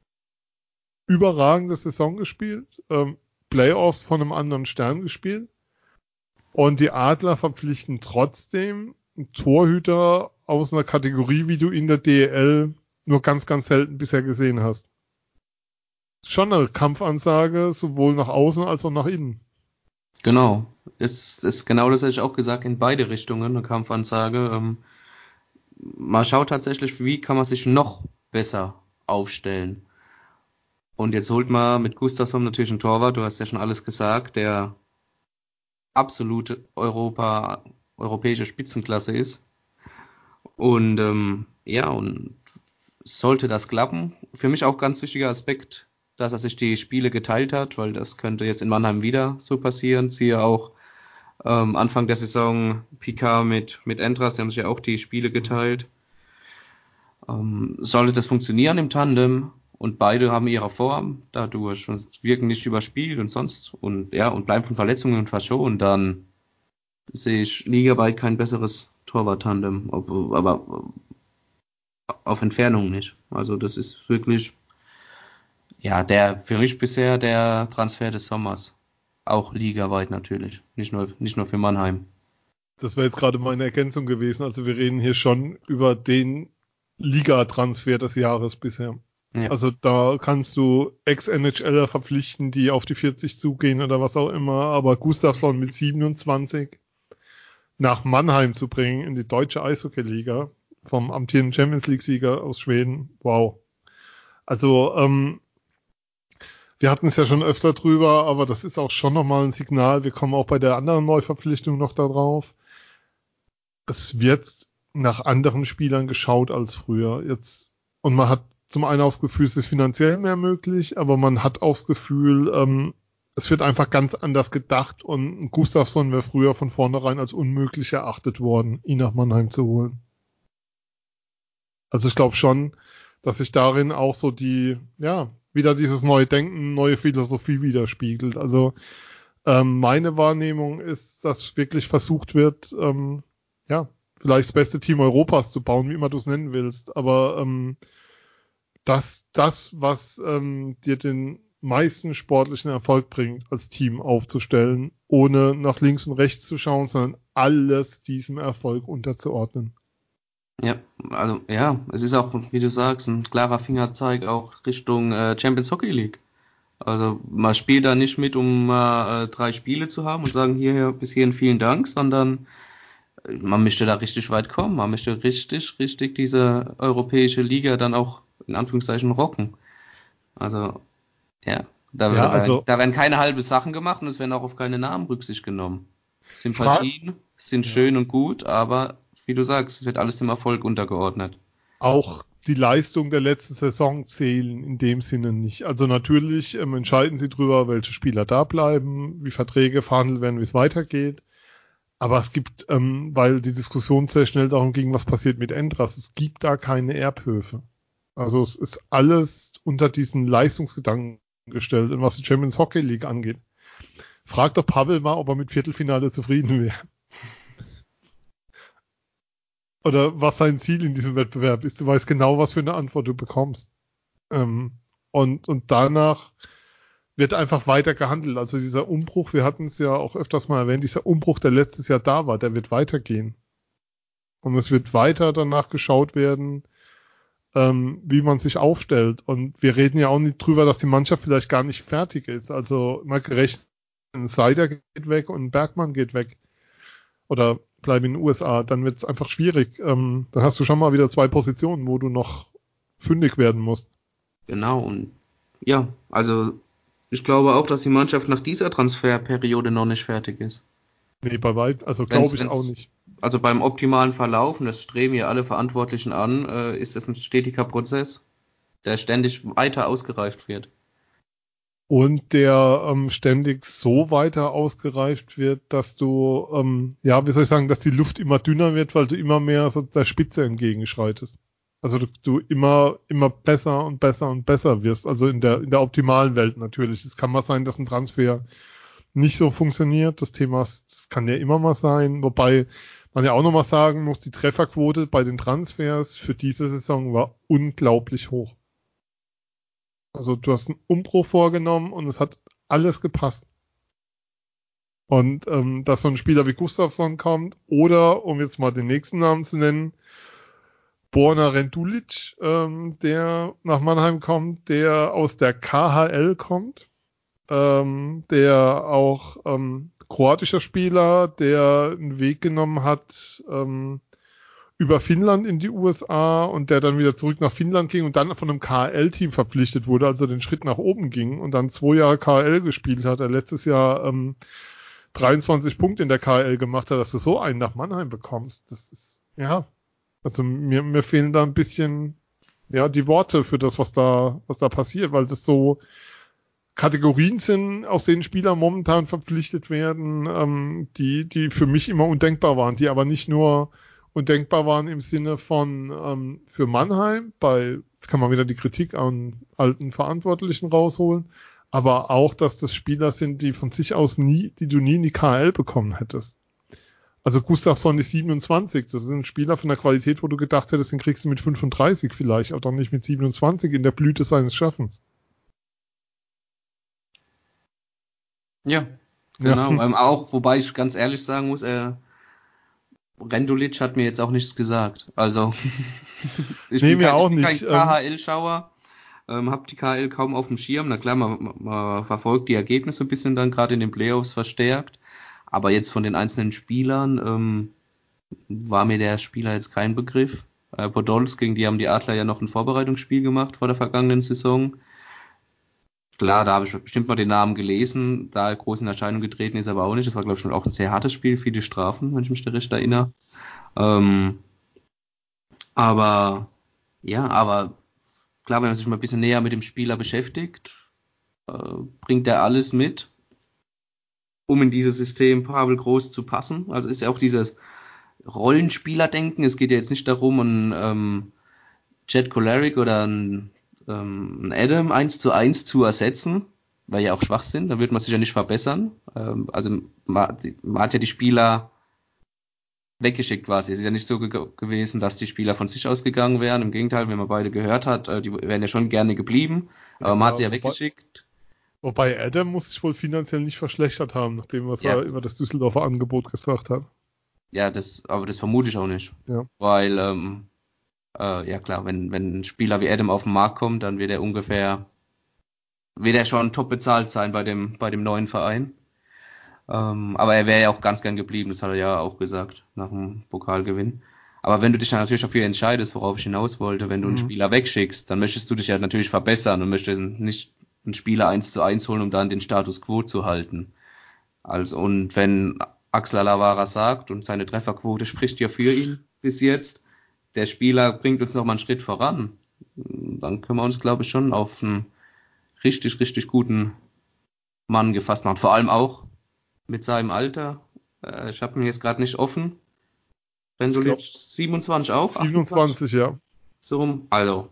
überragende Saison gespielt, ähm, Playoffs von einem anderen Stern gespielt und die Adler verpflichten trotzdem einen Torhüter aus einer Kategorie, wie du in der D E L nur ganz, ganz selten bisher gesehen hast. Schon eine Kampfansage, sowohl nach außen als auch nach innen. Genau. Es ist genau das hätte ich auch gesagt, in beide Richtungen eine Kampfansage. Ähm, man schaut tatsächlich, wie kann man sich noch besser aufstellen. Und jetzt holt man mit Gustafsson natürlich einen Torwart, du hast ja schon alles gesagt, der absolute Europa, europäische Spitzenklasse ist. Und ähm, ja, und sollte das klappen, für mich auch ganz wichtiger Aspekt, dass er sich die Spiele geteilt hat, weil das könnte jetzt in Mannheim wieder so passieren. Siehe auch ähm, Anfang der Saison Picard mit, mit Endras, die haben sich ja auch die Spiele geteilt. Ähm, sollte das funktionieren im Tandem und beide haben ihre Form dadurch und wirken nicht überspielt und sonst und ja und bleiben von Verletzungen verschont, dann sehe ich ligaweit kein besseres Torwart-Tandem, ob- aber auf Entfernung nicht. Also das ist wirklich, ja, der für mich bisher der Transfer des Sommers. Auch ligaweit natürlich, nicht nur, nicht nur für Mannheim. Das wäre jetzt gerade meine Ergänzung gewesen. Also wir reden hier schon über den Liga-Transfer des Jahres bisher. Ja, Also da kannst du Ex-N H Ler verpflichten, die auf die vierzig zugehen oder was auch immer, aber Gustafsson mit siebenundzwanzig nach Mannheim zu bringen in die deutsche Eishockey-Liga vom amtierenden Champions League-Sieger aus Schweden, wow. Also ähm, wir hatten es ja schon öfter drüber, aber das ist auch schon nochmal ein Signal. Wir kommen auch bei der anderen Neuverpflichtung noch da drauf. Es wird nach anderen Spielern geschaut als früher. Jetzt, und man hat zum einen auch das Gefühl, es ist finanziell mehr möglich, aber man hat auch das Gefühl, ähm, es wird einfach ganz anders gedacht und Gustafsson wäre früher von vornherein als unmöglich erachtet worden, ihn nach Mannheim zu holen. Also ich glaube schon, dass sich darin auch so die, ja, wieder dieses neue Denken, neue Philosophie widerspiegelt. Also ähm, meine Wahrnehmung ist, dass wirklich versucht wird, ähm, ja, vielleicht das beste Team Europas zu bauen, wie immer du es nennen willst, aber ähm, dass das, was ähm, dir den meisten sportlichen Erfolg bringt, als Team aufzustellen, ohne nach links und rechts zu schauen, sondern alles diesem Erfolg unterzuordnen. ja, also ja, es ist auch, wie du sagst, ein klarer Fingerzeig auch Richtung äh, Champions Hockey League. Also man spielt da nicht mit, um äh, drei Spiele zu haben und sagen hier bis hierhin vielen Dank, sondern äh, man möchte da richtig weit kommen. Man möchte richtig, richtig diese europäische Liga dann auch in Anführungszeichen rocken. Also ja, da, Ja, da, werden, also da werden keine halben Sachen gemacht und es werden auch auf keine Namen Rücksicht genommen. Fra Sympathien sind ja. schön und gut, aber wie du sagst, es wird alles dem Erfolg untergeordnet. Auch die Leistung der letzten Saison zählen in dem Sinne nicht. Also natürlich ähm, entscheiden sie drüber, welche Spieler da bleiben, wie Verträge verhandelt werden, wie es weitergeht. Aber es gibt, ähm, weil die Diskussion sehr schnell darum ging, was passiert mit Endras, es gibt da keine Erbhöfe. Also es ist alles unter diesen Leistungsgedanken gestellt, und was die Champions Hockey League angeht. Frag doch Pavel mal, ob er mit Viertelfinale zufrieden wäre. Oder was sein Ziel in diesem Wettbewerb ist. Du weißt genau, was für eine Antwort du bekommst. Ähm, und, und danach wird einfach weiter gehandelt. Also dieser Umbruch, wir hatten es ja auch öfters mal erwähnt, dieser Umbruch, der letztes Jahr da war, der wird weitergehen. Und es wird weiter danach geschaut werden, ähm, wie man sich aufstellt. Und wir reden ja auch nicht drüber, dass die Mannschaft vielleicht gar nicht fertig ist. Also mal gerechnet, ein Seider geht weg und ein Bergmann geht weg. Oder bleiben in den U S A, dann wird es einfach schwierig. Ähm, dann hast du schon mal wieder zwei Positionen, wo du noch fündig werden musst. Genau, und ja, also ich glaube auch, dass die Mannschaft nach dieser Transferperiode noch nicht fertig ist. Nee, bei weit, also Wenn's, glaube ich auch wenn's, nicht. also beim optimalen Verlauf, und das streben ja alle Verantwortlichen an, äh, ist das ein stetiger Prozess, der ständig weiter ausgereift wird. Und der ähm, ständig so weiter ausgereift wird, dass du, ähm, ja, wie soll ich sagen, dass die Luft immer dünner wird, weil du immer mehr so der Spitze entgegenschreitest. Also du, du immer, immer besser und besser und besser wirst. Also in der, in der optimalen Welt natürlich. Es kann mal sein, dass ein Transfer nicht so funktioniert. Das Thema, das kann ja immer mal sein, wobei man ja auch nochmal sagen muss, die Trefferquote bei den Transfers für diese Saison war unglaublich hoch. Also du hast einen Umbruch vorgenommen und es hat alles gepasst. Und ähm, dass so ein Spieler wie Gustafsson kommt oder, um jetzt mal den nächsten Namen zu nennen, Borna Rendulic, ähm, der nach Mannheim kommt, der aus der K H L kommt, ähm, der auch ähm, kroatischer Spieler, der einen Weg genommen hat ähm, über Finnland in die U S A und der dann wieder zurück nach Finnland ging und dann von einem K H L-Team verpflichtet wurde, also den Schritt nach oben ging und dann zwei Jahre K H L gespielt hat. Er letztes Jahr ähm, dreiundzwanzig Punkte in der K H L gemacht hat, dass du so einen nach Mannheim bekommst. Das ist, ja, also mir, mir fehlen da ein bisschen, ja, die Worte für das, was da, was da passiert, weil das so Kategorien sind, aus denen Spieler momentan verpflichtet werden, ähm, die, die für mich immer undenkbar waren, die aber nicht nur undenkbar waren im Sinne von ähm, für Mannheim, bei, kann man wieder die Kritik an alten Verantwortlichen rausholen, aber auch, dass das Spieler sind, die von sich aus nie, die du nie in die K H L bekommen hättest. Also Gustafsson ist siebenundzwanzig, das ist ein Spieler von der Qualität, wo du gedacht hättest, den kriegst du mit fünfunddreißig vielleicht, aber doch nicht mit siebenundzwanzig in der Blüte seines Schaffens. Ja, genau. Ja. Ähm, auch, wobei ich ganz ehrlich sagen muss, äh, Rendulic hat mir jetzt auch nichts gesagt. Also ich, nee, bin kein, auch ich bin nicht. kein K H L-Schauer, ähm, habe die K H L kaum auf dem Schirm. Na klar, man, man, man verfolgt die Ergebnisse ein bisschen dann gerade in den Playoffs verstärkt. Aber jetzt von den einzelnen Spielern ähm, war mir der Spieler jetzt kein Begriff. Äh, Podolski, die haben die Adler ja noch ein Vorbereitungsspiel gemacht vor der vergangenen Saison. Klar, da habe ich bestimmt mal den Namen gelesen, da groß in Erscheinung getreten ist aber auch nicht. Das war, glaube ich, schon auch ein sehr hartes Spiel, viele Strafen, wenn ich mich da recht erinnere. Ähm, aber, ja, aber klar, wenn man sich mal ein bisschen näher mit dem Spieler beschäftigt, äh, bringt er alles mit, um in dieses System Pavel Groß zu passen. Also ist ja auch dieses Rollenspielerdenken. Es geht ja jetzt nicht darum, einen ähm, Jet Kolaric oder einen, ähm, einen Adam eins zu eins zu ersetzen, weil ja auch Schwachsinn, da wird man sich ja nicht verbessern. Ähm, also man, man hat ja die Spieler weggeschickt quasi. Es ist ja nicht so ge- gewesen, dass die Spieler von sich aus gegangen wären. Im Gegenteil, wenn man beide gehört hat, äh, die wären ja schon gerne geblieben, aber Ja, man hat sie ja wobei, weggeschickt. wobei Adam muss sich wohl finanziell nicht verschlechtert haben, nachdem was Ja, er über das Düsseldorfer Angebot gesagt hat. ja, das, aber das vermute ich auch nicht. Ja. Weil, ähm, äh, ja klar, wenn, wenn ein Spieler wie Adam auf den Markt kommt, dann wird er ungefähr, wird er schon top bezahlt sein bei dem, bei dem neuen Verein. Ähm, aber er wäre ja auch ganz gern geblieben, das hat er ja auch gesagt, nach dem Pokalgewinn. Aber wenn du dich dann natürlich dafür entscheidest, worauf ich hinaus wollte, wenn du einen Mhm. Spieler wegschickst, dann möchtest du dich ja natürlich verbessern und möchtest nicht einen Spieler eins zu eins holen, um dann den Status quo zu halten. Also, und wenn Axel Alavara sagt, und seine Trefferquote spricht ja für ihn bis jetzt, der Spieler bringt uns nochmal einen Schritt voran, dann können wir uns, glaube ich, schon auf einen richtig, richtig guten Mann gefasst machen. Vor allem auch mit seinem Alter. Äh, ich habe ihn jetzt gerade nicht offen. Ich Rendulic glaube siebenundzwanzig auch, achtundzwanzig? siebenundzwanzig, ja. So rum. Also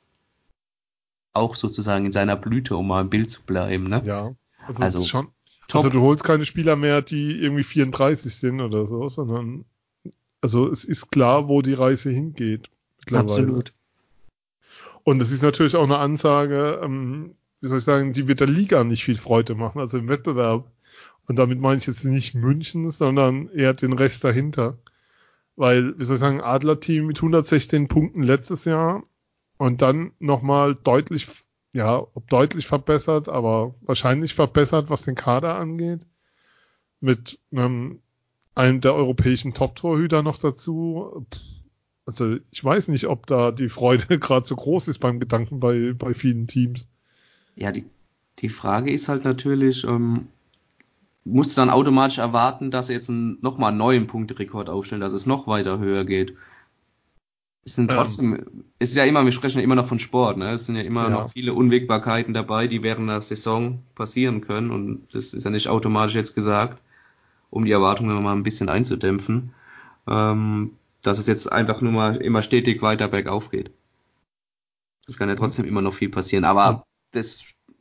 auch sozusagen in seiner Blüte, um mal im Bild zu bleiben, ne? Ja. Also es ist Also schon. Also top. du holst keine Spieler mehr, die irgendwie vierunddreißig sind oder so, sondern also es ist klar, wo die Reise hingeht mittlerweile. Absolut. Und es ist natürlich auch eine Ansage, ähm, wie soll ich sagen, die wird der Liga nicht viel Freude machen, also im Wettbewerb. Und damit meine ich jetzt nicht München, sondern eher den Rest dahinter. Weil, wie soll ich sagen, Adler-Team mit hundertsechzehn Punkten letztes Jahr und dann nochmal deutlich, ja, ob deutlich verbessert, aber wahrscheinlich verbessert, was den Kader angeht. Mit ähm, einem der europäischen Top-Torhüter noch dazu. Pff, also ich weiß nicht, ob da die Freude gerade so groß ist beim Gedanken bei, bei vielen Teams. Ja, die, die Frage ist halt natürlich, ähm, musst du dann automatisch erwarten, dass er jetzt einen, nochmal einen neuen Punkterekord aufstellt, dass es noch weiter höher geht. Es sind Ähm, trotzdem, es ist ja immer, wir sprechen ja immer noch von Sport, ne? Es sind ja immer noch ja, viele Unwägbarkeiten dabei, die während der Saison passieren können und das ist ja nicht automatisch jetzt gesagt, um die Erwartungen mal ein bisschen einzudämpfen, ähm, dass es jetzt einfach nur mal immer stetig weiter bergauf geht. Es kann ja trotzdem immer noch viel passieren, und aber das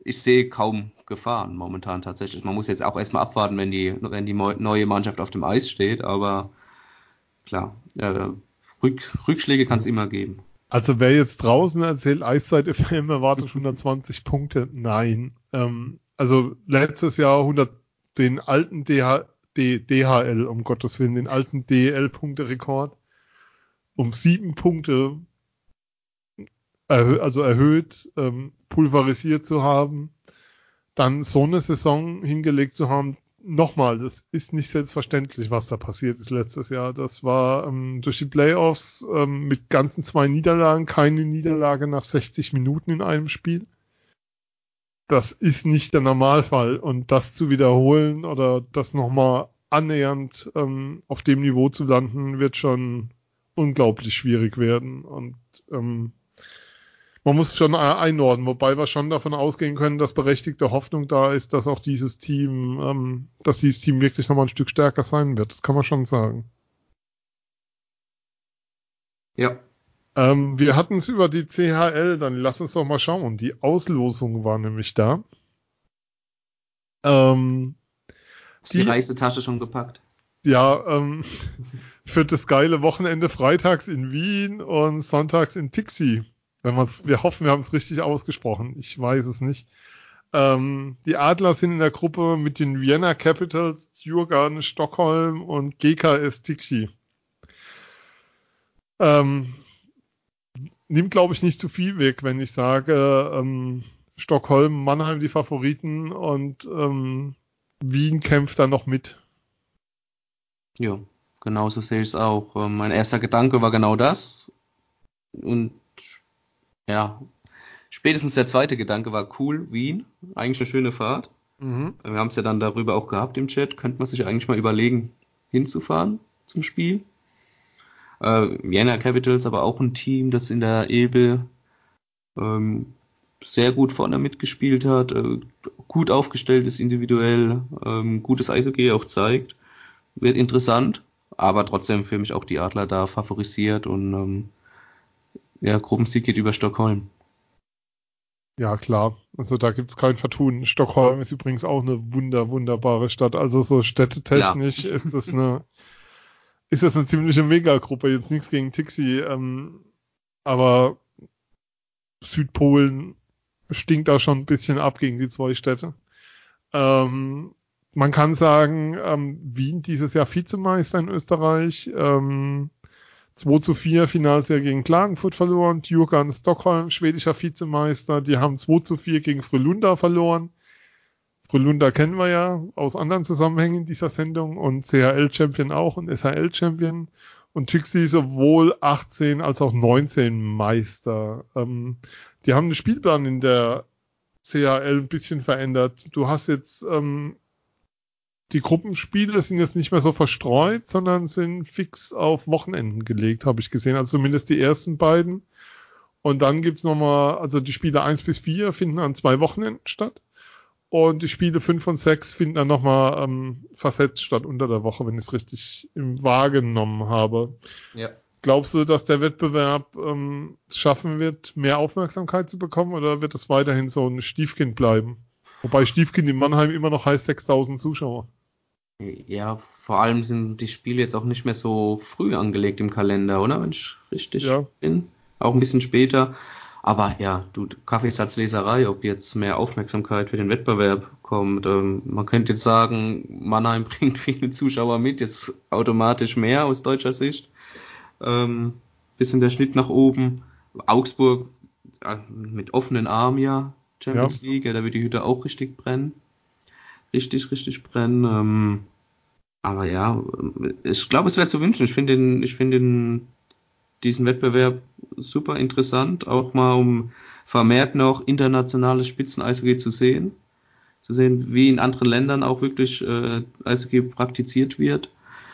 ich sehe kaum Gefahren momentan tatsächlich. Man muss jetzt auch erstmal abwarten, wenn die, wenn die neue Mannschaft auf dem Eis steht, aber klar, äh, Rück, Rückschläge kann es immer geben. Also wer jetzt draußen erzählt, Eiszeit F M erwartet hundertzwanzig Punkte, nein. Ähm, also letztes Jahr hundert, den alten D H, D, D H L, um Gottes Willen, den alten D L-Punkte-Rekord um sieben Punkte erhö- also erhöht, ähm, pulverisiert zu haben, dann so eine Saison hingelegt zu haben. Nochmal, das ist nicht selbstverständlich, was da passiert ist letztes Jahr. Das war ähm, durch die Playoffs ähm, mit ganzen zwei Niederlagen, keine Niederlage nach sechzig Minuten in einem Spiel. Das ist nicht der Normalfall. Und das zu wiederholen oder das nochmal annähernd ähm, auf dem Niveau zu landen, wird schon unglaublich schwierig werden. Und ähm, man muss schon einordnen, wobei wir schon davon ausgehen können, dass berechtigte Hoffnung da ist, dass auch dieses Team, ähm, dass dieses Team wirklich nochmal ein Stück stärker sein wird. Das kann man schon sagen. Ja. Ähm, wir hatten es über die C H L, dann lass uns doch mal schauen. Die Auslosung war nämlich da. Ähm, Ist die, die Reisetasche schon gepackt? Ja, ähm, für das geile Wochenende freitags in Wien und sonntags in Tixi. Wenn man's, wir hoffen, wir haben es richtig ausgesprochen. Ich weiß es nicht. Ähm, die Adler sind in der Gruppe mit den Vienna Capitals, Djurgården, Stockholm und G K S Tixi. Ähm, nimmt, glaube ich, nicht zu viel weg, wenn ich sage, ähm, Stockholm, Mannheim die Favoriten und ähm, Wien kämpft da noch mit. Ja, genau so sehe ich es auch. Ähm, mein erster Gedanke war genau das. Und ja, spätestens der zweite Gedanke war cool, Wien, eigentlich eine schöne Fahrt. Mhm. Wir haben es ja dann darüber auch gehabt im Chat, könnte man sich eigentlich mal überlegen, hinzufahren zum Spiel. Äh, Vienna Capitals, aber auch ein Team, das in der Elbe ähm, sehr gut vorne mitgespielt hat, äh, gut aufgestellt ist individuell, ähm, gutes Eishockey auch zeigt. Wird interessant, aber trotzdem für mich auch die Adler da favorisiert und ähm, ja, Gruppensieg geht über Stockholm. Ja, klar. Also da gibt's kein Vertun. Stockholm ist übrigens auch eine wunder, wunderbare Stadt. Also so städtetechnisch ist das eine, ist das eine ziemliche Megagruppe. Jetzt nichts gegen Tixi, ähm, aber Südpolen stinkt da schon ein bisschen ab gegen die zwei Städte. Ähm, man kann sagen, ähm, Wien dieses Jahr Vizemeister in Österreich, ähm, zwei zu vier Finalserie gegen Klagenfurt verloren. Djurgården Stockholm, schwedischer Vizemeister. Die haben zwei zu vier gegen Frölunda verloren. Frölunda kennen wir ja aus anderen Zusammenhängen in dieser Sendung und C H L-Champion auch und S H L-Champion. Und Tixi sowohl achtzehn als auch neunzehn Meister. Ähm, die haben den Spielplan in der C H L ein bisschen verändert. Du hast jetzt ähm, die Gruppenspiele sind jetzt nicht mehr so verstreut, sondern sind fix auf Wochenenden gelegt, habe ich gesehen. Also zumindest die ersten beiden. Und dann gibt's nochmal, also die Spiele eins bis vier finden an zwei Wochenenden statt. Und die Spiele fünf und sechs finden dann nochmal ähm, versetzt statt unter der Woche, wenn ich es richtig wahrgenommen habe. Ja. Glaubst du, dass der Wettbewerb ähm, es schaffen wird, mehr Aufmerksamkeit zu bekommen, oder wird es weiterhin so ein Stiefkind bleiben? Wobei Stiefkind in Mannheim immer noch heißt sechstausend Zuschauer. Ja, vor allem sind die Spiele jetzt auch nicht mehr so früh angelegt im Kalender, oder? Wenn ich richtig Ja. bin. Auch ein bisschen später. Aber ja, du, Kaffeesatzleserei, ob jetzt mehr Aufmerksamkeit für den Wettbewerb kommt. Ähm, man könnte jetzt sagen, Mannheim bringt viele Zuschauer mit, jetzt automatisch mehr aus deutscher Sicht. Ähm, bisschen der Schnitt nach oben. Augsburg äh, mit offenen Armen, ja. Champions ja. League, ja, da wird die Hütte auch richtig brennen. Richtig, richtig brennen. Ähm, aber ja, ich glaube, es wäre zu wünschen. Ich finde den, ich finde den, diesen Wettbewerb super interessant, auch mal um vermehrt noch internationales Spitzen-Eishockey zu sehen. Zu sehen, wie in anderen Ländern auch wirklich äh, Eishockey praktiziert wird.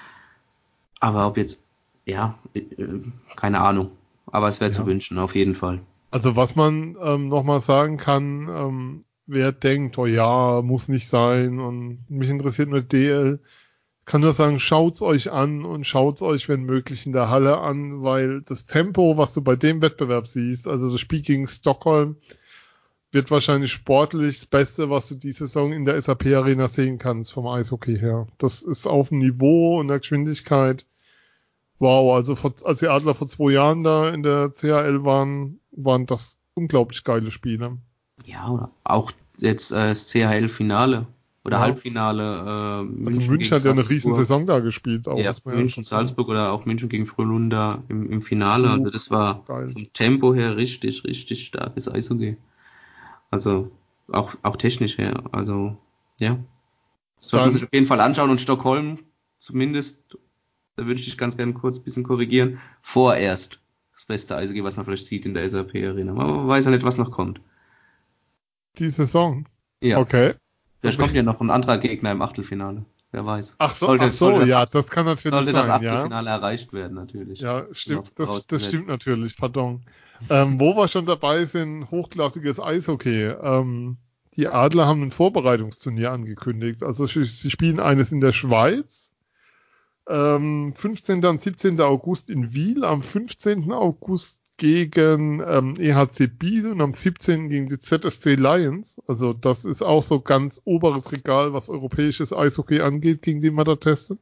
Aber ob jetzt, ja, äh, keine Ahnung. Aber es wäre ja. zu wünschen, auf jeden Fall. Also was man ähm, nochmal sagen kann, ähm, wer denkt, oh ja, muss nicht sein und mich interessiert nur D L, kann nur sagen, schaut's euch an und schaut's euch, wenn möglich, in der Halle an, weil das Tempo, was du bei dem Wettbewerb siehst, also das Spiel gegen Stockholm, wird wahrscheinlich sportlich das Beste, was du diese Saison in der S A P Arena sehen kannst vom Eishockey her. Das ist auf dem Niveau und der Geschwindigkeit. Wow, also vor, als die Adler vor zwei Jahren da in der C H L waren, waren das unglaublich geile Spiele. Ja, oder auch jetzt äh, das C H L-Finale oder Ja. Halbfinale. Äh, München Also München gegen hat ja eine Salzburg. riesen Saison da gespielt. Auch, Ja, muss man München, Salzburg oder auch München gegen Frölunda im, im Finale. Puh, Also das war geil. vom Tempo her richtig, richtig starkes Eishockey. Also auch, auch technisch her. Also ja, sollte man sich auf jeden Fall anschauen. Und Stockholm zumindest, da würde ich dich ganz gerne kurz ein bisschen korrigieren, vorerst das beste Eishockey, was man vielleicht sieht in der S A P Arena. Man weiß ja nicht, was noch kommt. Die Saison? Ja. Okay. Vielleicht kommt ja noch ein anderer Gegner im Achtelfinale. Wer weiß. Ach so, sollte, ach so sollte das ja, Acht- das kann natürlich sollte das sein, ja. Achtelfinale erreicht werden, natürlich. Ja, Immer stimmt, das, das vorausgesetzt. stimmt natürlich, pardon. Ähm, wo wir schon dabei sind, hochklassiges Eishockey. Ähm, die Adler haben ein Vorbereitungsturnier angekündigt. Also sie, sie spielen eines in der Schweiz. Ähm, fünfzehnten und siebzehnten August in Wiel, am fünfzehnten August gegen ähm, E H C Biel und am siebzehnten gegen die Z S C Lions. Also das ist auch so ganz oberes Regal, was europäisches Eishockey angeht, gegen die man da testet.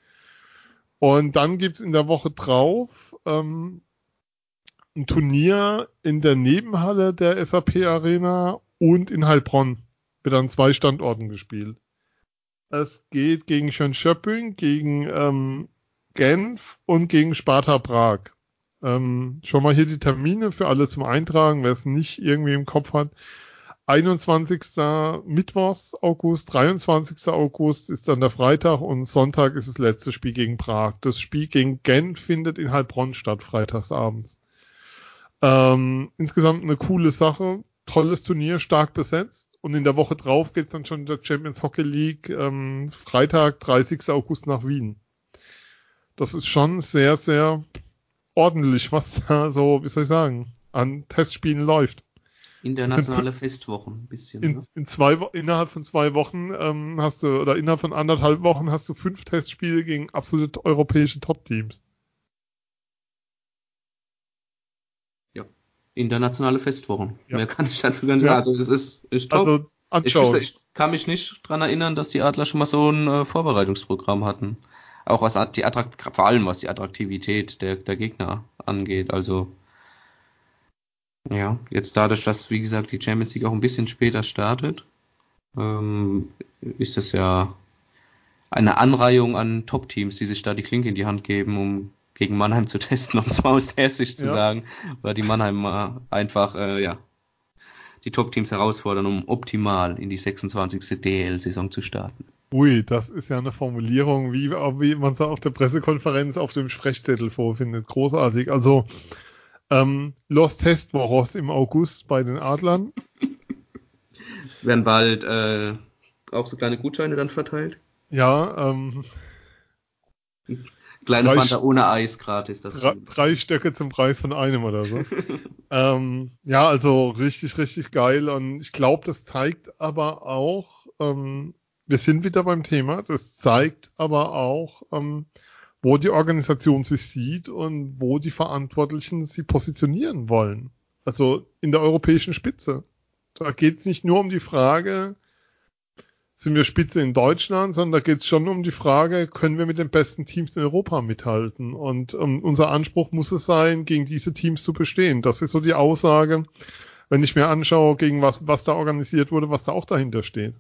Und dann gibt's in der Woche drauf ähm, ein Turnier in der Nebenhalle der S A P Arena und in Heilbronn. Wird an zwei Standorten gespielt. Es geht gegen Schönschöpping, gegen ähm, Genf und gegen Sparta Prag. Ähm, schon mal hier die Termine für alle zum Eintragen, wer es nicht irgendwie im Kopf hat. einundzwanzigsten Mittwochs August, dreiundzwanzigsten August ist dann der Freitag und Sonntag ist das letzte Spiel gegen Prag. Das Spiel gegen Genf findet in Heilbronn statt, freitagsabends. Ähm, insgesamt eine coole Sache, tolles Turnier, stark besetzt. Und in der Woche drauf geht's dann schon in der Champions Hockey League ähm, Freitag, dreißigsten August nach Wien. Das ist schon sehr, sehr ordentlich, was da so, wie soll ich sagen, an Testspielen läuft. Internationale Festwochen, ein bisschen. In, Ne? in zwei Wo- innerhalb von zwei Wochen ähm, hast du, oder innerhalb von anderthalb Wochen hast du fünf Testspiele gegen absolut europäische Top-Teams. Ja. Internationale Festwochen. Ja. Mehr kann ich dazu gar nicht Ja. sagen. Also es ist, ist top. Also Ich, anschauen. wüsste, ich kann mich nicht dran erinnern, dass die Adler schon mal so ein äh, Vorbereitungsprogramm hatten. Auch was die Attrakt vor allem was die Attraktivität der, der Gegner angeht. Also ja, jetzt dadurch, dass wie gesagt die Champions League auch ein bisschen später startet, ähm, ist es ja eine Anreihung an Top-Teams, die sich da die Klinke in die Hand geben, um gegen Mannheim zu testen, um es mal aus der Sicht zu Ja. sagen, weil die Mannheimer einfach äh, ja die Top-Teams herausfordern, um optimal in die sechsundzwanzigste D L Saison zu starten. Ui, das ist ja eine Formulierung, wie, wie man es auf der Pressekonferenz auf dem Sprechzettel vorfindet. Großartig. Also ähm, Los Testwochos im August bei den Adlern. Werden bald äh, auch so kleine Gutscheine dann verteilt? Ja, ähm, Kleine Drei Fanta Sch- ohne Eis gratis dazu. drei, drei Stöcke zum Preis von einem oder so. ähm, ja, also richtig, richtig geil. Und ich glaube, das zeigt aber auch, ähm, wir sind wieder beim Thema, das zeigt aber auch, ähm, wo die Organisation sich sieht und wo die Verantwortlichen sie positionieren wollen. Also in der europäischen Spitze. Da geht es nicht nur um die Frage, sind wir Spitze in Deutschland, sondern da geht es schon um die Frage, können wir mit den besten Teams in Europa mithalten? Und ähm, unser Anspruch muss es sein, gegen diese Teams zu bestehen. Das ist so die Aussage, wenn ich mir anschaue, gegen was, was da organisiert wurde, was da auch dahinter steht.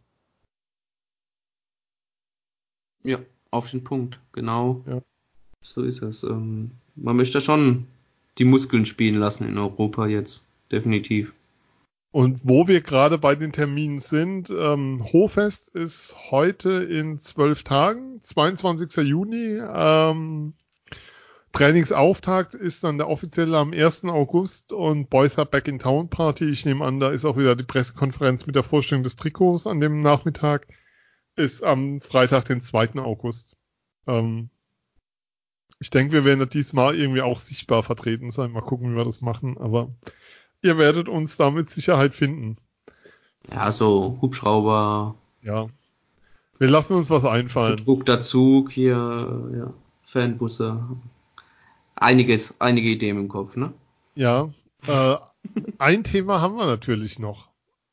Ja, auf den Punkt. Genau. Ja. So ist es. Ähm, man möchte schon die Muskeln spielen lassen in Europa jetzt. Definitiv. Und wo wir gerade bei den Terminen sind, ähm, Hochfest ist heute in zwölf Tagen, zweiundzwanzigsten Juni. Ähm, Trainingsauftakt ist dann der offizielle am ersten August und Boys are Back in Town Party. Ich nehme an, da ist auch wieder die Pressekonferenz mit der Vorstellung des Trikots an dem Nachmittag. Ist am Freitag, den zweiten August. Ähm, ich denke, wir werden da diesmal irgendwie auch sichtbar vertreten sein. Mal gucken, wie wir das machen. Aber ihr werdet uns da mit Sicherheit finden. Ja, so Hubschrauber, Ja. Wir lassen uns was einfallen. gedruckter Zug hier, ja, Fanbusse. Einiges, einige Ideen im Kopf, ne? Ja. Äh, ein Thema haben wir natürlich noch.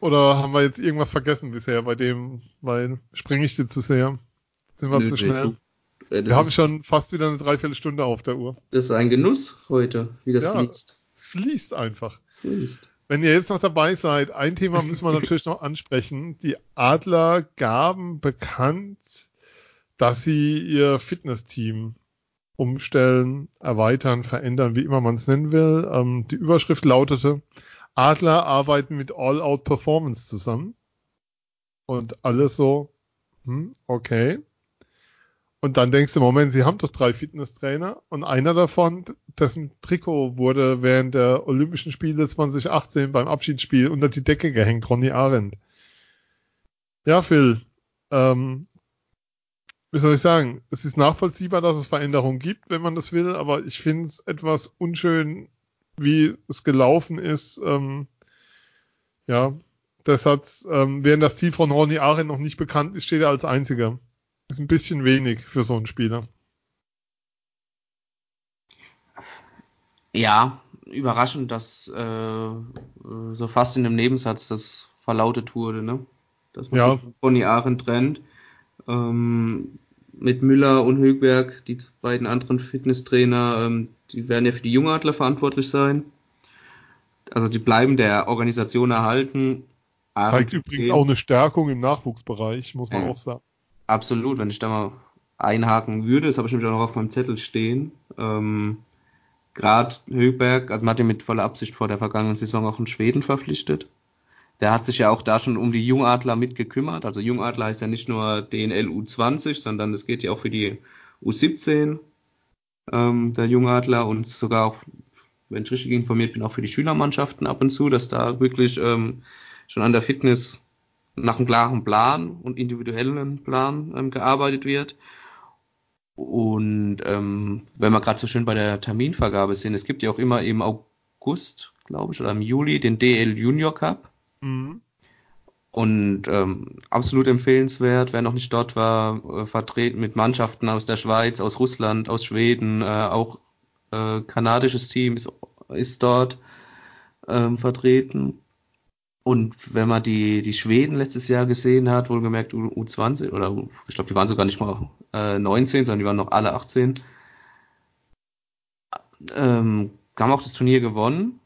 oder haben wir jetzt irgendwas vergessen bisher bei dem, weil springe ich dir zu sehr? Sind wir Nö, zu nee, schnell? du, äh, das Wir haben ist, schon fast wieder eine Dreiviertelstunde auf der Uhr. das ist ein Genuss heute, wie das Ja, fließt. es fließt einfach. Fließt. Wenn ihr jetzt noch dabei seid, ein Thema müssen wir natürlich noch ansprechen. Die Adler gaben bekannt, dass sie ihr Fitnessteam umstellen, erweitern, verändern, wie immer man es nennen will. Ähm, die Überschrift lautete, Adler arbeiten mit All Out Performance zusammen. Und alles so, hm, okay. Und dann denkst du, Moment, sie haben doch drei Fitnesstrainer und einer davon, dessen Trikot wurde während der Olympischen Spiele zwanzig achtzehn beim Abschiedsspiel unter die Decke gehängt, Ronny Arendt. Ja, Phil, ähm, wie soll ich sagen, es ist nachvollziehbar, dass es Veränderungen gibt, wenn man das will, aber ich finde es etwas unschön, wie es gelaufen ist. Ähm, ja, deshalb, ähm, während das Ziel von Ronny Arendt noch nicht bekannt ist, steht er als einziger. Ist ein bisschen wenig für so einen Spieler. Ja, überraschend, dass äh, so fast in einem Nebensatz das verlautet wurde, ne? Dass man Ja, sich von Ronny Arendt trennt. Ähm, mit Müller und Högberg, die beiden anderen Fitnesstrainer, ähm, die werden ja für die Jungadler verantwortlich sein. Also die bleiben der Organisation erhalten. zeigt Arendt wird übrigens auch gehen. eine Stärkung im Nachwuchsbereich, muss man Ja, auch sagen. absolut, wenn ich da mal einhaken würde, das habe ich nämlich auch noch auf meinem Zettel stehen. Ähm, Gerade Högberg, also man hat ihn mit voller Absicht vor der vergangenen Saison auch in Schweden verpflichtet. Der hat sich ja auch da schon um die Jungadler mitgekümmert. Also Jungadler heißt ja nicht nur D N L U zwanzig, sondern das geht ja auch für die U siebzehn ähm, der Jungadler und sogar auch, wenn ich richtig informiert bin, auch für die Schülermannschaften ab und zu, dass da wirklich ähm, schon an der Fitness nach einem klaren Plan und individuellen Plan ähm, gearbeitet wird. Und ähm, wenn wir gerade so schön bei der Terminvergabe sind, es gibt ja auch immer im August, glaube ich, oder im Juli den D L Junior Cup. Mhm. Und ähm, absolut empfehlenswert, wer noch nicht dort war, äh, vertreten mit Mannschaften aus der Schweiz, aus Russland, aus Schweden, äh, auch äh, kanadisches Team ist, ist dort ähm, vertreten. Und wenn man die, die Schweden letztes Jahr gesehen hat, wohlgemerkt U, U20, oder ich glaube, die waren sogar nicht mal äh, neunzehn, sondern die waren noch alle achtzehn, ähm, haben auch das Turnier gewonnen.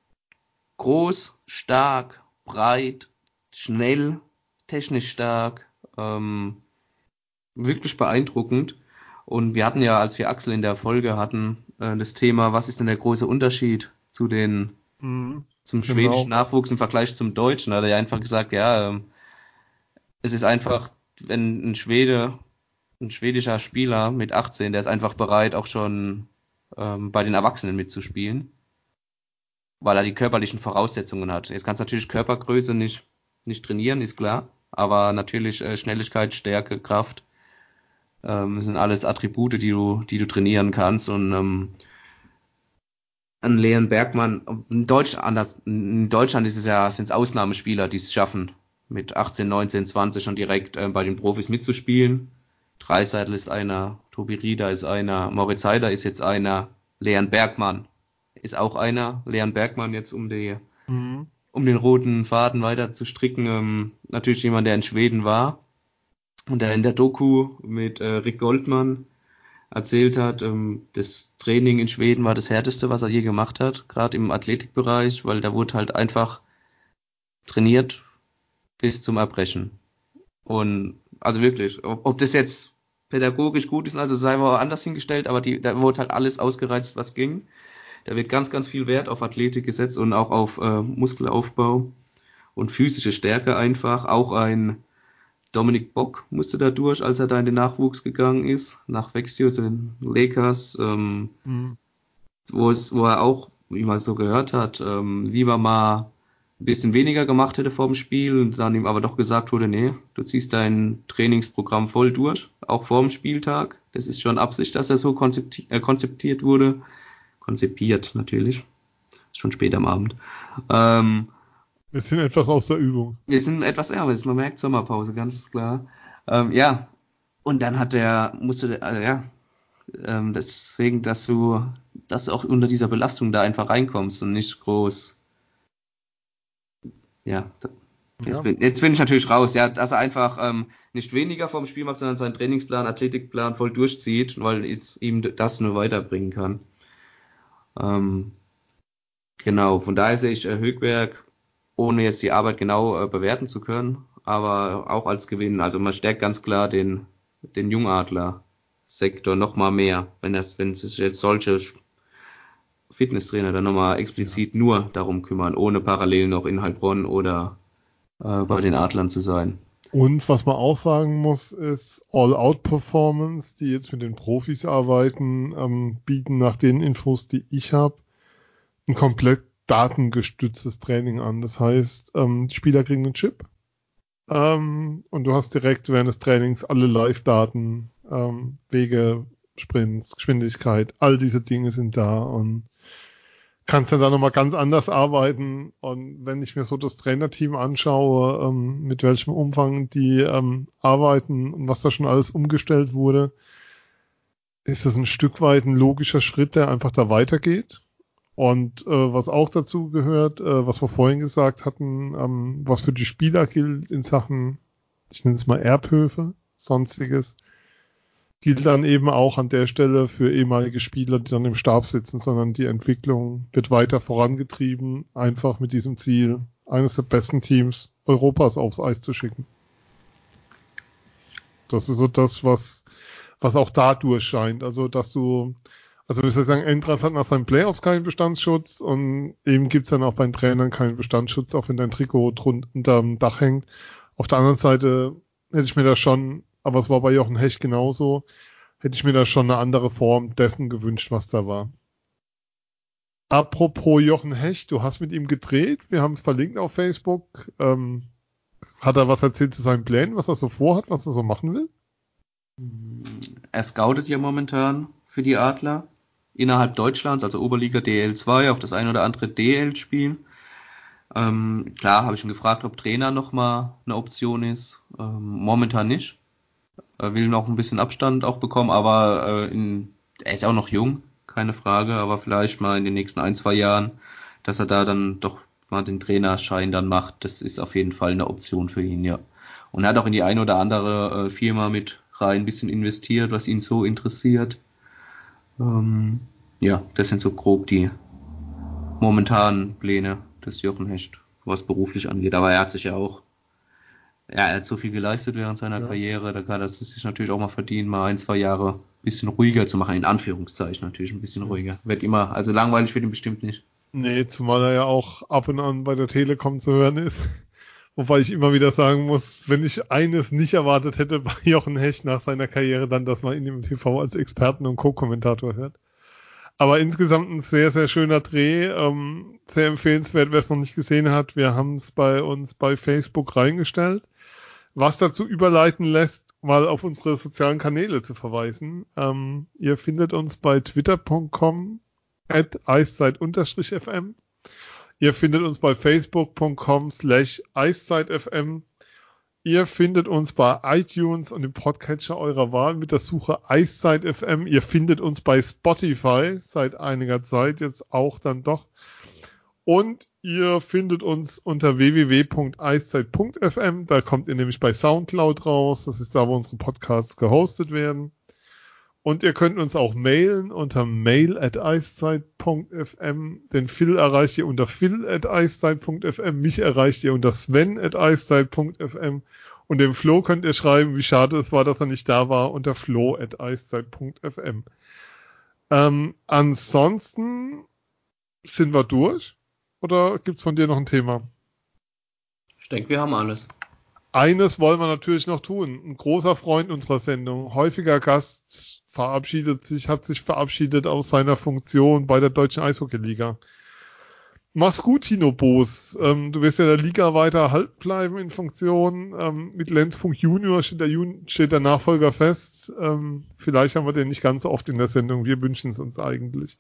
Groß, stark, breit, schnell, technisch stark, ähm, wirklich beeindruckend. Und wir hatten ja, als wir Axel in der Folge hatten, äh, das Thema, was ist denn der große Unterschied zu den, Mhm. zum Genau. schwedischen Nachwuchs im Vergleich zum Deutschen? Da hat er ja einfach gesagt, ja, ähm, es ist einfach, wenn ein Schwede, ein schwedischer Spieler mit achtzehn, der ist einfach bereit, auch schon ähm, bei den Erwachsenen mitzuspielen, weil er die körperlichen Voraussetzungen hat. Jetzt kannst du natürlich Körpergröße nicht, nicht trainieren, ist klar, aber natürlich äh, Schnelligkeit, Stärke, Kraft, ähm, sind alles Attribute, die du, die du trainieren kannst. Und ähm, ein Leon Bergmann, in Deutsch, anders, in Deutschland ist es ja, sind es Ausnahmespieler, die es schaffen, mit achtzehn, neunzehn, zwanzig schon direkt äh, bei den Profis mitzuspielen. Dreiseitl ist einer, Tobi Rieder ist einer, Moritz Heider ist jetzt einer, Leon Bergmann ist auch einer. Leon Bergmann jetzt um die, Mhm. um den roten Faden weiter zu stricken, ähm, natürlich jemand, der in Schweden war und der in der Doku mit äh, Rick Goldmann erzählt hat, ähm, das Training in Schweden war das härteste, was er je gemacht hat, gerade im Athletikbereich, weil da wurde halt einfach trainiert bis zum Erbrechen. Und also wirklich, ob, ob das jetzt pädagogisch gut ist, also sei mal anders hingestellt, aber die, da wurde halt alles ausgereizt, was ging. Da wird ganz, ganz viel Wert auf Athletik gesetzt und auch auf äh, Muskelaufbau und physische Stärke einfach. Auch ein Dominik Bock musste da durch, als er da in den Nachwuchs gegangen ist, nach Vexio zu den Lakers, ähm, Mhm. wo es, wo er auch, wie man so gehört hat, ähm, lieber mal ein bisschen weniger gemacht hätte vor dem Spiel und dann ihm aber doch gesagt wurde, nee, du ziehst dein Trainingsprogramm voll durch, auch vor dem Spieltag. Das ist schon Absicht, dass er so konzepti äh, konzeptiert wurde. Konzipiert natürlich. Ist schon spät am Abend. Ähm, Wir sind etwas aus der Übung. wir sind etwas ärmer, man merkt Sommerpause, ganz klar. Ähm, ja, und dann hat er, musste, der- also ja, ähm, deswegen, dass du, dass du auch unter dieser Belastung da einfach reinkommst und nicht groß, ja, Jetzt, Ja. bin, jetzt bin ich natürlich raus, ja, dass er einfach ähm, nicht weniger vom Spiel macht, sondern seinen Trainingsplan, Athletikplan voll durchzieht, weil jetzt ihm das nur weiterbringen kann. Ähm, genau, von daher sehe ich äh, Högberg, ohne jetzt die Arbeit genau äh, bewerten zu können, aber auch als Gewinn. Also man stärkt ganz klar den, den Jungadler-Sektor nochmal mehr, wenn das, wenn sich jetzt solche Fitnesstrainer dann nochmal explizit ja. nur darum kümmern, ohne parallel noch in Heilbronn oder äh, bei den Adlern zu sein. Und was man auch sagen muss, ist All-Out-Performance, die jetzt mit den Profis arbeiten, ähm, bieten nach den Infos, die ich habe, ein komplett datengestütztes Training an. Das heißt, ähm, die Spieler kriegen einen Chip ähm, und du hast direkt während des Trainings alle Live-Daten, ähm, Wege, Sprints, Geschwindigkeit, all diese Dinge sind da und kannst dann da nochmal ganz anders arbeiten. Und wenn ich mir so das Trainerteam anschaue, ähm, mit welchem Umfang die ähm, arbeiten und was da schon alles umgestellt wurde, ist das ein Stück weit ein logischer Schritt, der einfach da weitergeht. Und äh, was auch dazu gehört, äh, was wir vorhin gesagt hatten, ähm, was für die Spieler gilt in Sachen, ich nenne es mal Erbhöfe, sonstiges, gilt dann eben auch an der Stelle für ehemalige Spieler, die dann im Stab sitzen, sondern die Entwicklung wird weiter vorangetrieben, einfach mit diesem Ziel, eines der besten Teams Europas aufs Eis zu schicken. Das ist so das, was, was auch da durchscheint. Also, dass du, also wie soll ich sagen, Entras hat nach seinen Playoffs keinen Bestandsschutz und eben gibt's dann auch bei den Trainern keinen Bestandsschutz, auch wenn dein Trikot drunter unterm Dach hängt. Auf der anderen Seite hätte ich mir da schon, aber es war bei Jochen Hecht genauso, hätte ich mir da schon eine andere Form dessen gewünscht, was da war. Apropos Jochen Hecht, du hast mit ihm gedreht, wir haben es verlinkt auf Facebook. Ähm, hat er was erzählt zu seinen Plänen, was er so vorhat, was er so machen will? Er scoutet ja momentan für die Adler innerhalb Deutschlands, also Oberliga D L zwei, auch das ein oder andere D L-Spiel. Ähm, klar, habe ich ihn gefragt, ob Trainer nochmal eine Option ist. Ähm, momentan nicht. Er will noch ein bisschen Abstand auch bekommen, aber äh, in, er ist auch noch jung, keine Frage, aber vielleicht mal in den nächsten ein, zwei Jahren, dass er da dann doch mal den Trainerschein dann macht, das ist auf jeden Fall eine Option für ihn, ja. Und er hat auch in die eine oder andere äh, Firma mit rein ein bisschen investiert, was ihn so interessiert. Ähm, ja, das sind so grob die momentanen Pläne des Jochen Hecht, was beruflich angeht. Aber er hat sich ja auch, ja, er hat so viel geleistet während seiner ja. Karriere, da kann er es sich natürlich auch mal verdienen, mal ein, zwei Jahre ein bisschen ruhiger zu machen, in Anführungszeichen natürlich ein bisschen ruhiger. Wird immer, also langweilig wird ihm bestimmt nicht. Nee, zumal er ja auch ab und an bei der Telekom zu hören ist. Wobei ich immer wieder sagen muss, wenn ich eines nicht erwartet hätte bei Jochen Hecht nach seiner Karriere, dann, dass man ihn im T V als Experten und Co-Kommentator hört. Aber insgesamt ein sehr, sehr schöner Dreh, ähm, sehr empfehlenswert, wer es noch nicht gesehen hat. Wir haben es bei uns bei Facebook reingestellt, was dazu überleiten lässt, mal auf unsere sozialen Kanäle zu verweisen. Ähm, ihr findet uns bei twitter punkt com at eiszeit-fm. Ihr findet uns bei facebook punkt com slash eiszeit-fm. Ihr findet uns bei iTunes und im Podcatcher eurer Wahl mit der Suche Eiszeit F M. Ihr findet uns bei Spotify seit einiger Zeit jetzt auch dann doch. Und ihr findet uns unter w w w punkt eiszeit punkt f m. Da kommt ihr nämlich bei Soundcloud raus. Das ist da, wo unsere Podcasts gehostet werden. Und ihr könnt uns auch mailen unter mail at eiszeit punkt f m. Den Phil erreicht ihr unter phil at eiszeit punkt f m. Mich erreicht ihr unter sven at eiszeit punkt f m. Und dem Flo könnt ihr schreiben, wie schade es war, dass er nicht da war, unter flo at eiszeit punkt f m. Ähm, ansonsten sind wir durch. Oder gibt's von dir noch ein Thema? Ich denke, wir haben alles. Eines wollen wir natürlich noch tun. Ein großer Freund unserer Sendung, häufiger Gast, verabschiedet sich, hat sich verabschiedet aus seiner Funktion bei der Deutschen Eishockey-Liga. Mach's gut, Tino Boos. Ähm, du wirst ja der Liga weiter erhalten bleiben in Funktion. Ähm, mit Lenzfunk Junior steht der, Jun- steht der Nachfolger fest. Ähm, vielleicht haben wir den nicht ganz so oft in der Sendung. Wir wünschen es uns eigentlich.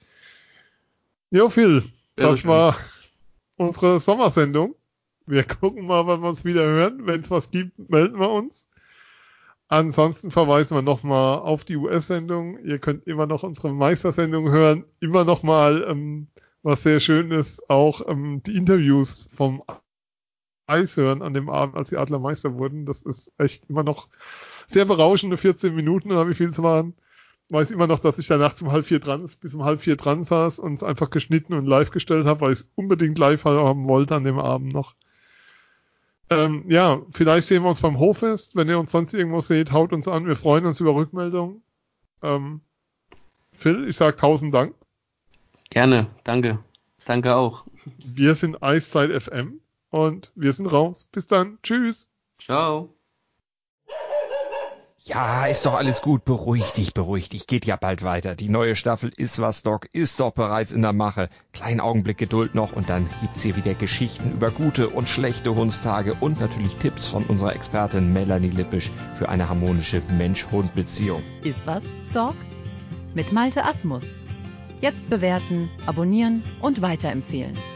Jo, Phil, Ja, das schön. war unsere Sommersendung. Wir gucken mal, wann wir uns wieder hören. Wenn es was gibt, melden wir uns. Ansonsten verweisen wir nochmal auf die U S-Sendung. Ihr könnt immer noch unsere Meistersendung hören. Immer nochmal, ähm, was sehr schön ist, auch ähm, die Interviews vom Eishörn an dem Abend, als die Adler Meister wurden. Das ist echt immer noch sehr berauschende vierzehn Minuten, oder wie viel es waren. Ich weiß immer noch, dass ich da nachts um halb vier dran, bis um halb vier dran saß und einfach geschnitten und live gestellt habe, weil ich es unbedingt live haben wollte an dem Abend noch. Ähm, ja, vielleicht sehen wir uns beim Hoffest. Wenn ihr uns sonst irgendwo seht, haut uns an. Wir freuen uns über Rückmeldungen. Ähm, Phil, ich sag tausend Dank. Gerne, danke. Danke auch. Wir sind Eiszeit F M und wir sind raus. Bis dann. Tschüss. Ciao. Ja, ist doch alles gut. Beruhig dich, beruhig dich. Geht ja bald weiter. Die neue Staffel Ist was, Doc ist doch bereits in der Mache. Kleinen Augenblick Geduld noch und dann gibt's hier wieder Geschichten über gute und schlechte Hundstage und natürlich Tipps von unserer Expertin Melanie Lippisch für eine harmonische Mensch-Hund-Beziehung. Ist was, Doc? Mit Malte Asmus. Jetzt bewerten, abonnieren und weiterempfehlen.